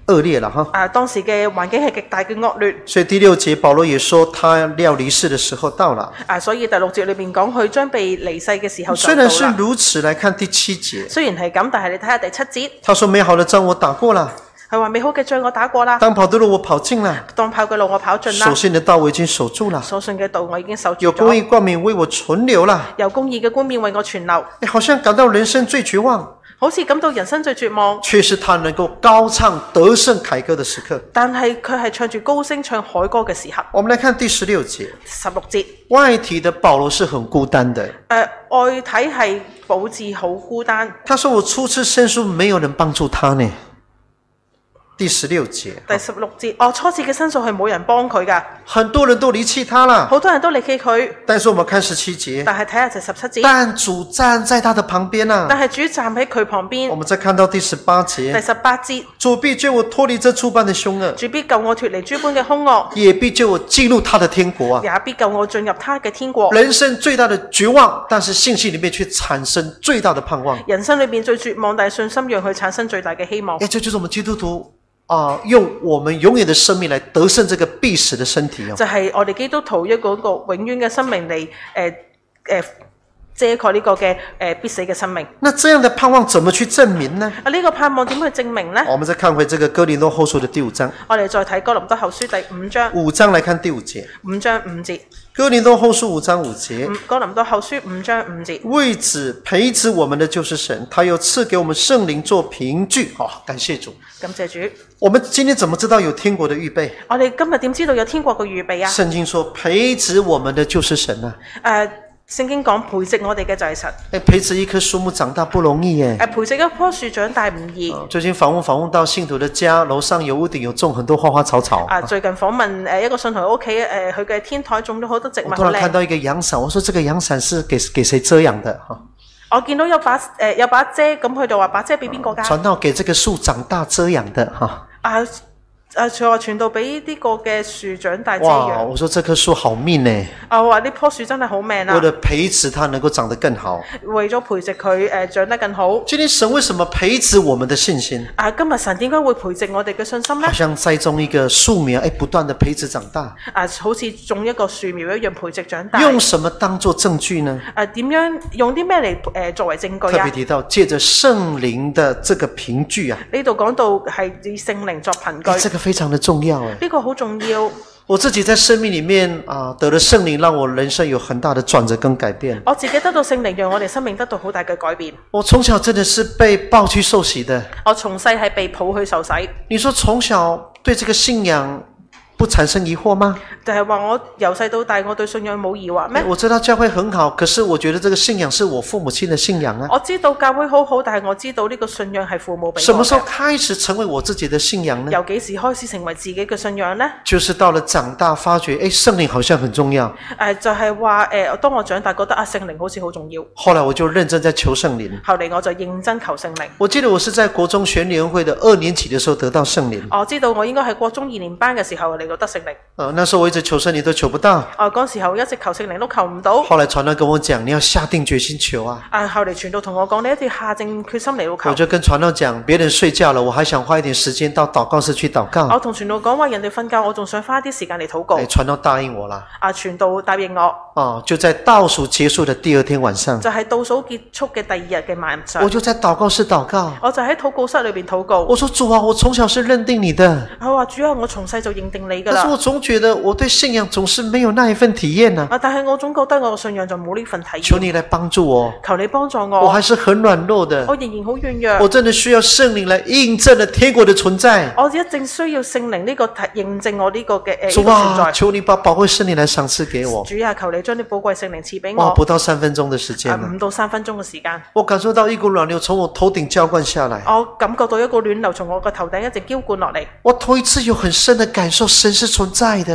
[SPEAKER 1] 恶劣了哈。
[SPEAKER 2] 啊，當時嘅環境係極大嘅惡劣。
[SPEAKER 1] 所以第六節保羅也說他要離世的時候到了。
[SPEAKER 2] 啊，所以第六節裏面講佢將被離世嘅時候就
[SPEAKER 1] 雖
[SPEAKER 2] 到啦。
[SPEAKER 1] 然是如此，來看第七節，
[SPEAKER 2] 雖然係咁，但係你睇下第七節，
[SPEAKER 1] 他說美好的仗我打過了，
[SPEAKER 2] 佢話美好嘅仗我打過啦，
[SPEAKER 1] 當跑的路我跑盡了，
[SPEAKER 2] 當跑嘅路我跑盡啦，
[SPEAKER 1] 所信的道我已經守住了，
[SPEAKER 2] 所信嘅道我已經守住
[SPEAKER 1] 有公義
[SPEAKER 2] 咗，
[SPEAKER 1] 冠冕為我存留了。
[SPEAKER 2] 有公義嘅冠冕為我存留，
[SPEAKER 1] 誒，好像感到人生最絕望，
[SPEAKER 2] 好似感到人生最絕望，
[SPEAKER 1] 卻是他能夠高唱得勝凱歌的時刻。
[SPEAKER 2] 但係佢係唱住高聲唱凱歌嘅時刻。
[SPEAKER 1] 我們來看第十六節，
[SPEAKER 2] 十六節，
[SPEAKER 1] 外體的保羅是很孤單的，
[SPEAKER 2] 誒、呃、外體係保治好孤單。
[SPEAKER 1] 他說我初次申訴沒有人幫助他呢。第十六節，
[SPEAKER 2] 第十六節，哦，初次嘅申訴係冇人幫佢㗎，
[SPEAKER 1] 很多人都離棄他了，
[SPEAKER 2] 好多人都離棄佢。
[SPEAKER 1] 但是我們看十七節，
[SPEAKER 2] 但係睇下第十七節，
[SPEAKER 1] 但主站在他的旁邊啊。
[SPEAKER 2] 但係主站喺佢旁邊。
[SPEAKER 1] 我們再看到第十八
[SPEAKER 2] 第
[SPEAKER 1] 節，
[SPEAKER 2] 十八節，
[SPEAKER 1] 主必救我脫離這諸般的兇惡，
[SPEAKER 2] 主必救我脫離諸般嘅兇惡，
[SPEAKER 1] 也必救我進入他的天國啊。
[SPEAKER 2] 也必救我進入他嘅天國。
[SPEAKER 1] 人生最大的絕望，但是信心裏面卻產生最大的盼望。
[SPEAKER 2] 人生裏邊最絕望，但係信心讓佢產生最大嘅希望。
[SPEAKER 1] 誒，這就是我們基督徒啊、呃，用我們永遠的生命來得勝這個必死的身體哦。
[SPEAKER 2] 就係我哋基督徒一個一個永遠嘅生命嚟誒誒遮蓋呢個嘅誒、呃、必死嘅生命。
[SPEAKER 1] 那這樣的盼望怎麼去證明呢？
[SPEAKER 2] 啊，呢個盼望點去證明呢？
[SPEAKER 1] 我們再看回這個哥林多後書的第五章，
[SPEAKER 2] 我哋再睇哥林多後書第五章，
[SPEAKER 1] 五章來看第五節。
[SPEAKER 2] 五章五節。
[SPEAKER 1] 哥林多後書五章五節，
[SPEAKER 2] 哥林多後書五章五節。
[SPEAKER 1] 為子培植我們的就是神，他又賜給我們聖靈做憑據。好、哦，感謝主，
[SPEAKER 2] 感謝主。
[SPEAKER 1] 我們今天怎麼知道有天國的預備？
[SPEAKER 2] 我哋今日點知道有天國嘅預備啊？
[SPEAKER 1] 聖經說培植我們的就是神啊。
[SPEAKER 2] 誒、呃，聖經講培植我哋嘅就係神。
[SPEAKER 1] 誒，培植一棵樹木長大不容易耶。
[SPEAKER 2] 誒，培植一棵樹長大唔易。
[SPEAKER 1] 哦、最近訪問訪問到信徒的家，樓上有屋頂有種很多花花草草。
[SPEAKER 2] 啊，最近訪問誒一個信徒屋企誒，佢嘅天台種咗好多植物，
[SPEAKER 1] 我突然看到一個陽傘，我說這個陽傘是給給誰遮陽的？哈。
[SPEAKER 2] 我見到有把誒、呃、有把遮，咁佢就話把遮俾邊個㗎？
[SPEAKER 1] 傳道給這個樹長大遮陽的哈。
[SPEAKER 2] 啊啊！佢話傳道俾呢個嘅樹長大遮陽。
[SPEAKER 1] 哇！我說這棵樹好命呢。
[SPEAKER 2] 啊！我話呢棵樹真係好命啊！
[SPEAKER 1] 為了培植它能夠長得更好。
[SPEAKER 2] 為咗培植佢誒、呃、長得更好。
[SPEAKER 1] 今天神為什麼培植我們的信心？
[SPEAKER 2] 啊！今日神點解會培植我哋嘅信心呢？
[SPEAKER 1] 好像栽種一個樹苗，誒，不斷的培植長大。
[SPEAKER 2] 啊！好似種一個樹苗一樣培植長大。
[SPEAKER 1] 用什麼當作證據呢？
[SPEAKER 2] 啊！點樣用啲咩嚟誒作為證據啊？
[SPEAKER 1] 特別提到借着聖靈的這個憑據啊。
[SPEAKER 2] 呢度講到係以聖靈作憑據。
[SPEAKER 1] 這個非常的重要。
[SPEAKER 2] 呢個好重要。
[SPEAKER 1] 我自己在生命裏面啊，得了聖靈，讓我人生有很大的轉折跟改變。
[SPEAKER 2] 我自己得到聖靈，讓我哋生命得到好大嘅改變。
[SPEAKER 1] 我從小真的是被抱去受洗的。
[SPEAKER 2] 我從細係被抱去受洗。
[SPEAKER 1] 你說從小對這個信仰不產生疑惑嗎？
[SPEAKER 2] 就係話我由細到大，我對信仰冇疑惑咩？
[SPEAKER 1] 我知道教會很好，可是我覺得這個信仰是我父母親的信仰啊。
[SPEAKER 2] 我知道教會好好，但係我知道呢個信仰係父母俾我嘅。
[SPEAKER 1] 什麼時候開始成為我自己的信仰呢？
[SPEAKER 2] 由幾時開始成為自己嘅信仰呢？
[SPEAKER 1] 就是到了長大，發覺誒聖靈好像很重要。
[SPEAKER 2] 誒就係話誒，當我長大覺得啊聖靈好似好重要。
[SPEAKER 1] 後來我就認真在求聖靈。
[SPEAKER 2] 後嚟我就認真求聖靈。
[SPEAKER 1] 我記得我是在國中學聯會的二年級的時候得到聖靈。
[SPEAKER 2] 我知道我應該係國中二年班嘅時候嚟到得聖靈。
[SPEAKER 1] 呃，那時候我一直求聖靈都求不到。
[SPEAKER 2] 啊，嗰時候一直求聖靈都求唔到。
[SPEAKER 1] 後來傳道跟我講，你要下定決心求啊。
[SPEAKER 2] 啊，後嚟傳道同我講，你一定要下定決心嚟到求。
[SPEAKER 1] 我就跟傳道講，別人睡覺了，我還想花一點時間到禱告室去禱告。
[SPEAKER 2] 我同傳道講話，人哋瞓覺，我仲想花啲時間嚟禱告。
[SPEAKER 1] 誒，傳道答應我啦。
[SPEAKER 2] 啊，傳道答應我。
[SPEAKER 1] 哦，就在倒數結束的第二天晚上。
[SPEAKER 2] 就係倒數結束嘅第二日嘅晚上。
[SPEAKER 1] 我就在禱告室禱告。
[SPEAKER 2] 我就喺禱告室裏邊禱告。
[SPEAKER 1] 我說主啊，我從小是認定你的。
[SPEAKER 2] 我話主啊，我從細就認定你噶啦。
[SPEAKER 1] 但是我總覺得我對信仰總是沒有那一份體驗呢。
[SPEAKER 2] 啊，但係我總覺得我嘅信仰就冇呢份體驗。
[SPEAKER 1] 求你來幫助我。
[SPEAKER 2] 求你幫助我。
[SPEAKER 1] 我還是很軟弱的。
[SPEAKER 2] 我仍然好軟弱。
[SPEAKER 1] 我真的需要聖靈來印證了天國的存在。
[SPEAKER 2] 我一定需要聖靈呢個認證我呢個嘅誒、
[SPEAKER 1] 主啊，
[SPEAKER 2] 呢個存在。
[SPEAKER 1] 求你把寶貴聖靈來賞賜給我。
[SPEAKER 2] 主啊，求你將你寶貴聖靈賜俾我。
[SPEAKER 1] 哇，不到三分鐘的時間
[SPEAKER 2] 啊，五到三分鐘嘅時間。
[SPEAKER 1] 我感受到一股暖流從我頭頂澆灌下來。
[SPEAKER 2] 我感覺到一個暖流從我個頭頂一直澆灌落嚟。
[SPEAKER 1] 我頭一次有很深的感受，神是存在的。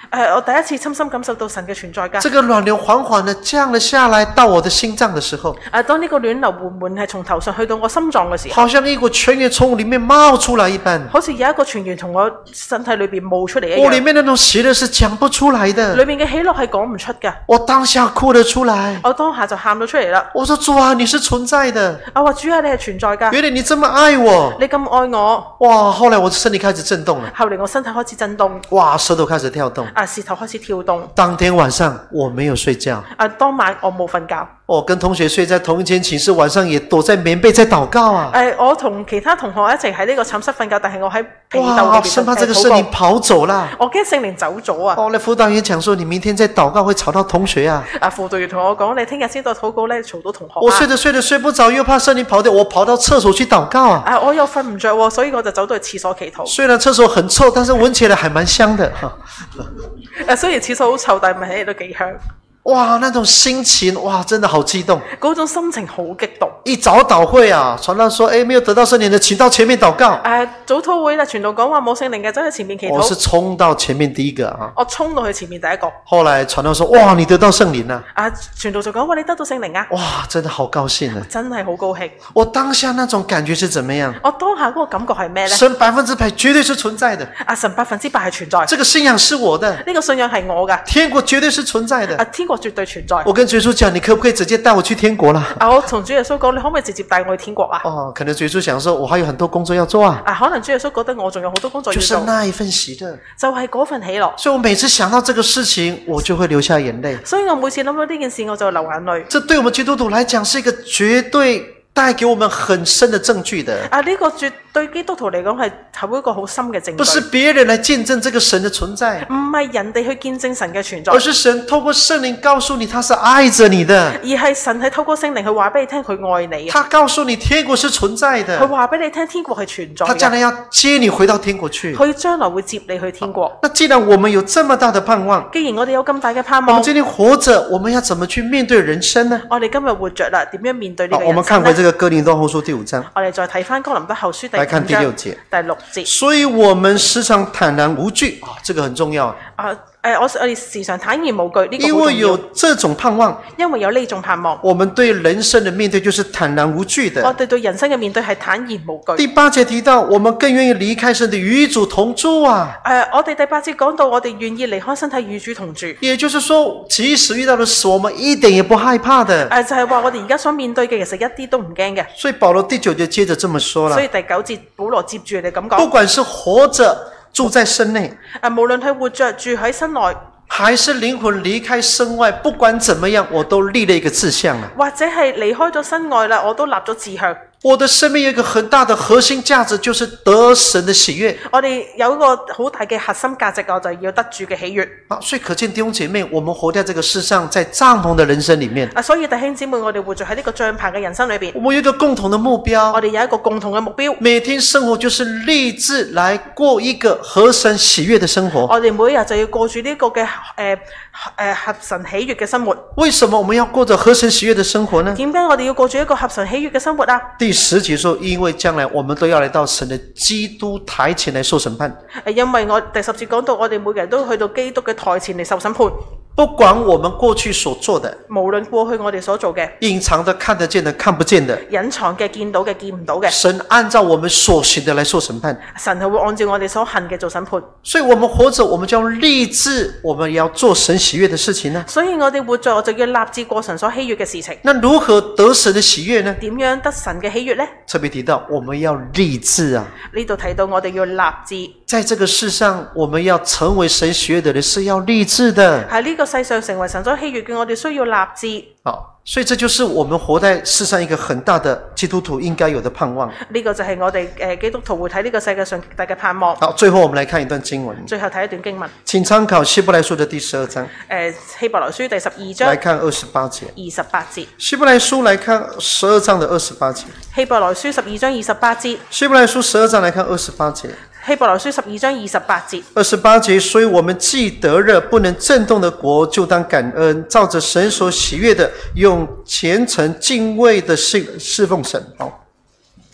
[SPEAKER 2] 誒，我第一次親身感受到神嘅存在㗎。
[SPEAKER 1] 這個暖流緩緩地降了下來到我的心臟的時候，
[SPEAKER 2] 誒，當呢個暖流緩緩係從頭上去到我心臟嘅時候，
[SPEAKER 1] 好像一股泉源從我裡面冒出來一般，
[SPEAKER 2] 好似有一個泉源從我身體裏邊冒出嚟一
[SPEAKER 1] 我裡
[SPEAKER 2] 樣。
[SPEAKER 1] 面那種喜樂是講不出來的，
[SPEAKER 2] 裏面嘅喜樂係講唔出㗎。
[SPEAKER 1] 我當下哭了出來。
[SPEAKER 2] 我當下就喊咗出嚟啦。
[SPEAKER 1] 我說主啊，你是存在的，
[SPEAKER 2] 我話主啊，你係存在㗎，
[SPEAKER 1] 原來你這麼愛我。
[SPEAKER 2] 你咁愛我。
[SPEAKER 1] 哇，後來我的身體開始震動了，
[SPEAKER 2] 後嚟我身體開始震動，
[SPEAKER 1] 哇，舌頭開始跳動。
[SPEAKER 2] 啊，舌頭開始跳動。
[SPEAKER 1] 當天晚上我沒有睡覺，
[SPEAKER 2] 啊，當晚我冇瞓覺。
[SPEAKER 1] 我跟同學睡在同一間寢室，晚上也躲在棉被在禱告啊。
[SPEAKER 2] 誒，我同其他同學一齊喺呢個寢室瞓覺，但係我喺被竇裏
[SPEAKER 1] 哇，
[SPEAKER 2] 邊
[SPEAKER 1] 生怕這個聖
[SPEAKER 2] 禱告。
[SPEAKER 1] 靈跑走啦。
[SPEAKER 2] 我驚聖靈走咗啊！
[SPEAKER 1] 哦，那輔導員講說，你明天再禱告會吵到同學啊。
[SPEAKER 2] 啊，輔導員同我講，你聽日先再禱告咧，嘈到同學啊。
[SPEAKER 1] 我睡着睡着睡不着，又怕聖靈跑掉，我跑到廁所去禱告啊。
[SPEAKER 2] 啊，我又瞓唔着喎，所以我就走到去廁所祈禱。
[SPEAKER 1] 雖然廁所很臭，但是聞起來還蠻香的。
[SPEAKER 2] 誒，雖然廁所好臭，但係聞起嚟都幾香。
[SPEAKER 1] 哇，那種心情，哇，真的好激動。
[SPEAKER 2] 嗰種心情好激動。
[SPEAKER 1] 一早禱會啊，傳道說，誒，沒有得到聖靈的，請到前面禱告。
[SPEAKER 2] 誒，早禱會啦，傳道講話冇聖靈嘅，走去前面祈禱。
[SPEAKER 1] 我是衝到前面第一個啊。
[SPEAKER 2] 我衝到去前面第一個。
[SPEAKER 1] 後來傳道說，哇，你得到聖靈啦。
[SPEAKER 2] 啊，傳道就講話你得到聖靈啊。
[SPEAKER 1] 哇，真的好高興啊。
[SPEAKER 2] 真係好高興。
[SPEAKER 1] 我當下那種感覺是怎麼樣？
[SPEAKER 2] 我當下嗰個感覺係咩呢？
[SPEAKER 1] 神百分之百絕對是存在的。
[SPEAKER 2] 啊，神百分之百係存在。
[SPEAKER 1] 這個信仰是我的。
[SPEAKER 2] 呢個信仰係我㗎。
[SPEAKER 1] 天國絕對是存在的。
[SPEAKER 2] 啊，天國絕對存在。
[SPEAKER 1] 我跟主耶穌講，你可不可以直接帶我去天國啦？
[SPEAKER 2] 啊，我同主耶穌講，你可唔可以直接帶我去天國啊？
[SPEAKER 1] 哦，可能主耶穌想說，我還有很多工作要做啊。
[SPEAKER 2] 啊，可能主耶穌覺得我仲有好多工作要
[SPEAKER 1] 就是
[SPEAKER 2] 做。
[SPEAKER 1] 那一份喜樂。
[SPEAKER 2] 就係嗰份喜樂。
[SPEAKER 1] 所以我每次想到這個事情，我就會流下眼淚。
[SPEAKER 2] 所以我每次諗到呢件事，我就流眼淚。
[SPEAKER 1] 這對我們基督徒來講，是一個絕對帶給我們很深的證據的。
[SPEAKER 2] 啊，呢個絕對基督徒嚟講係係一個好深嘅證據。
[SPEAKER 1] 不是別人來見證這個神的存在，
[SPEAKER 2] 唔係人哋去見證神嘅存在，
[SPEAKER 1] 而是神透過聖靈告訴你，他是愛着你的。
[SPEAKER 2] 而係神係透過聖靈去話俾你聽，佢愛你。
[SPEAKER 1] 他告訴你天國是存在的，
[SPEAKER 2] 佢話俾你聽天國係存在嘅。
[SPEAKER 1] 他將來要接你回到天國去。
[SPEAKER 2] 佢將來會接你去天國。
[SPEAKER 1] 那既然我們有這麼大的盼望，
[SPEAKER 2] 既然我哋有咁大嘅盼望，
[SPEAKER 1] 我們今天活着，我們要怎麼去面對人生呢？
[SPEAKER 2] 我哋今日活着啦，點樣面對呢個人生呢？
[SPEAKER 1] 我們看回這個哥林多後書第五章，
[SPEAKER 2] 我哋再睇翻哥林多後書第五
[SPEAKER 1] 來看第六
[SPEAKER 2] 章
[SPEAKER 1] 節。
[SPEAKER 2] 第六節。
[SPEAKER 1] 所以我們時常坦然無懼啊，這個很重要。
[SPEAKER 2] 啊，誒，我我哋時常坦然無懼，呢個
[SPEAKER 1] 因為有這種盼望，
[SPEAKER 2] 因為有呢種盼望，
[SPEAKER 1] 我們對人生的面對就是坦然無懼的。
[SPEAKER 2] 我哋對人生嘅面對係坦然無懼。
[SPEAKER 1] 第八節提到，我們更願意離開身體與主同住啊。
[SPEAKER 2] 誒，我哋第八節講到，我哋願意離開身體與主同住。
[SPEAKER 1] 也就是說，即使遇到的死，我們一點也不害怕的。
[SPEAKER 2] 誒，就係話我哋而家所面對嘅，其實一啲都唔驚嘅。
[SPEAKER 1] 所以保羅第九節接着這麼說了。
[SPEAKER 2] 所以第九節保羅接住你咁講，
[SPEAKER 1] 不管是活着住在身內，
[SPEAKER 2] 誒，無論係活着住喺身內，
[SPEAKER 1] 還是靈魂離開身外，不管怎麼樣，我都立了一個志向了。
[SPEAKER 2] 或者係離開咗身外啦，我都立咗志向。
[SPEAKER 1] 我的生命有一個很大的核心價值，就是得神的喜悅。
[SPEAKER 2] 我哋有一個好大嘅核心價值，我就要得住嘅喜悅。
[SPEAKER 1] 啊，所以可見弟兄姐妹，我們活在這個世上，在帳篷的人生裡面，
[SPEAKER 2] 啊，所以弟兄姊妹，我哋活在喺呢個帳篷嘅人生裏邊，
[SPEAKER 1] 我們有一個共同的目標，
[SPEAKER 2] 我哋有一個共同嘅目標，
[SPEAKER 1] 每天生活就是立志來過一個合神喜悅的生活。
[SPEAKER 2] 我哋每日就要過住呢個嘅誒誒合神喜悅嘅生活。
[SPEAKER 1] 為什麼我們要過着合神喜悅的生活呢？
[SPEAKER 2] 點解我哋要過住一個合神喜悅嘅生活啊？
[SPEAKER 1] 第十節說，因為將來我們都要來到神的基督台前來受審判。
[SPEAKER 2] 因為我第十節講到，我哋每個人都去到基督嘅台前嚟受審判。
[SPEAKER 1] 不管我們過去所做的，
[SPEAKER 2] 無論過去我哋所做嘅，
[SPEAKER 1] 隱藏的、看得見的、看不見的，
[SPEAKER 2] 隱藏嘅、見到嘅、見唔到嘅，
[SPEAKER 1] 神按照我們所行的來受審判。
[SPEAKER 2] 神係會按照我哋所行嘅做審判。
[SPEAKER 1] 所以我們活着，我們就要立志，我們要做神喜悅的事情呢。
[SPEAKER 2] 所以我哋活着，我就要立志過神所喜悅嘅事情。
[SPEAKER 1] 那如何得神的喜悅呢？
[SPEAKER 2] 點樣得神嘅喜悅呢？
[SPEAKER 1] 特別提到我們要立志啊！
[SPEAKER 2] 呢度提到我哋要立志，
[SPEAKER 1] 在這個世上，我們要成為神喜悅的人，是要立志的。
[SPEAKER 2] 喺呢個世上成為神所喜悅嘅，我哋需要立志。
[SPEAKER 1] 好，所以這就是我們活在世上一個很大的基督徒應該有的盼望。
[SPEAKER 2] 呢個就係我哋誒基督徒會睇呢個世界上極大嘅盼望。
[SPEAKER 1] 好，最後我們來看一段經文，
[SPEAKER 2] 最後睇一段經文，
[SPEAKER 1] 請參考希伯來書的第十二章，
[SPEAKER 2] 誒希伯來書第十二章
[SPEAKER 1] 來看二十八節。
[SPEAKER 2] 二十八節，
[SPEAKER 1] 希伯來書來看十二章的二十八節。
[SPEAKER 2] 希伯來書十二章二十八節，
[SPEAKER 1] 希伯來書十二章來看二十八節。
[SPEAKER 2] 希伯來書十二章二十八節，
[SPEAKER 1] 二十八節，所以我們既得了不能震動的國，就當感恩，照着神所喜悅的，用虔誠敬畏的侍侍奉神。好，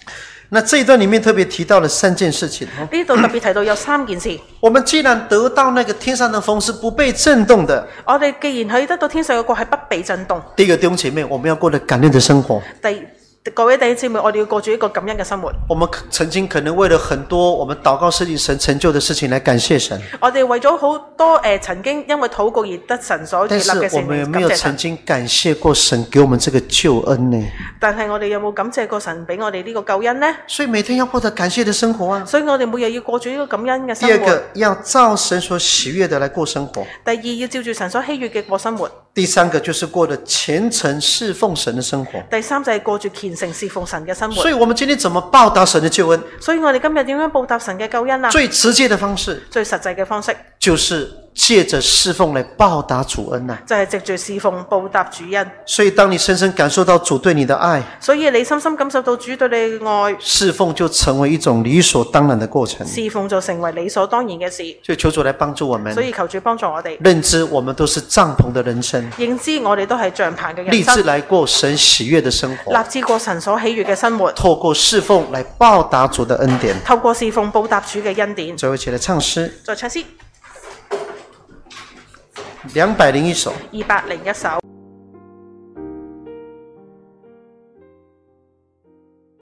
[SPEAKER 1] 那這一段裡面特別提到了三件事情。
[SPEAKER 2] 呢度特別提到有三件事。
[SPEAKER 1] 我們既然得到那個天上的風是不被震動的，
[SPEAKER 2] 我哋既然可以得到天上嘅國係不被震動。
[SPEAKER 1] 第一個弟兄姐妹，我們要過得感恩的生活。
[SPEAKER 2] 第各位弟兄姊妹，我哋要過住一個感恩嘅生活。
[SPEAKER 1] 我們曾經可能為了很多我們禱告事情神成就的事情來感謝神。
[SPEAKER 2] 我哋為咗好多誒、呃、曾經因為禱告而得神所建立嘅事情，
[SPEAKER 1] 但是我們有沒有曾經感謝過神給我們這個救恩呢？
[SPEAKER 2] 但係我哋有冇感謝過神俾我哋呢個救恩呢？
[SPEAKER 1] 所以每天要過得感謝的生活啊。
[SPEAKER 2] 所以我哋每日要過住呢個感恩嘅生活。
[SPEAKER 1] 第二個要照神所喜悅的來過生活。
[SPEAKER 2] 第二要照住神所喜悅嘅過生活。
[SPEAKER 1] 第三個就是過得虔誠侍奉神的生活。
[SPEAKER 2] 第三就係過住虔誠侍奉神嘅生活。
[SPEAKER 1] 所以我們今天怎麼報答神的救恩？
[SPEAKER 2] 所以我哋今日點樣報答神嘅救恩啊？
[SPEAKER 1] 最直接的方式，
[SPEAKER 2] 最實際嘅方式，
[SPEAKER 1] 就是借着侍奉來報答主恩啊！
[SPEAKER 2] 就係藉住侍奉報答主恩。
[SPEAKER 1] 所以當你深深感受到主對你的愛，
[SPEAKER 2] 所以你深深感受到主對你嘅愛，
[SPEAKER 1] 侍奉就成為一種理所當然的過程。
[SPEAKER 2] 侍奉就成為理所當然嘅事。
[SPEAKER 1] 所以求主來幫助我們，
[SPEAKER 2] 所以求主幫助我哋
[SPEAKER 1] 認知我們都是帳篷的人生，
[SPEAKER 2] 認知我哋都係帳篷嘅人生，
[SPEAKER 1] 立志來過神喜悅的生活，
[SPEAKER 2] 立志過神所喜悅嘅生活，
[SPEAKER 1] 透過侍奉來報答主的恩典，
[SPEAKER 2] 透過侍奉報答主嘅恩典。
[SPEAKER 1] 最後一起來唱詩，
[SPEAKER 2] 再唱詩，
[SPEAKER 1] 兩百零一首。
[SPEAKER 2] 二百零一首。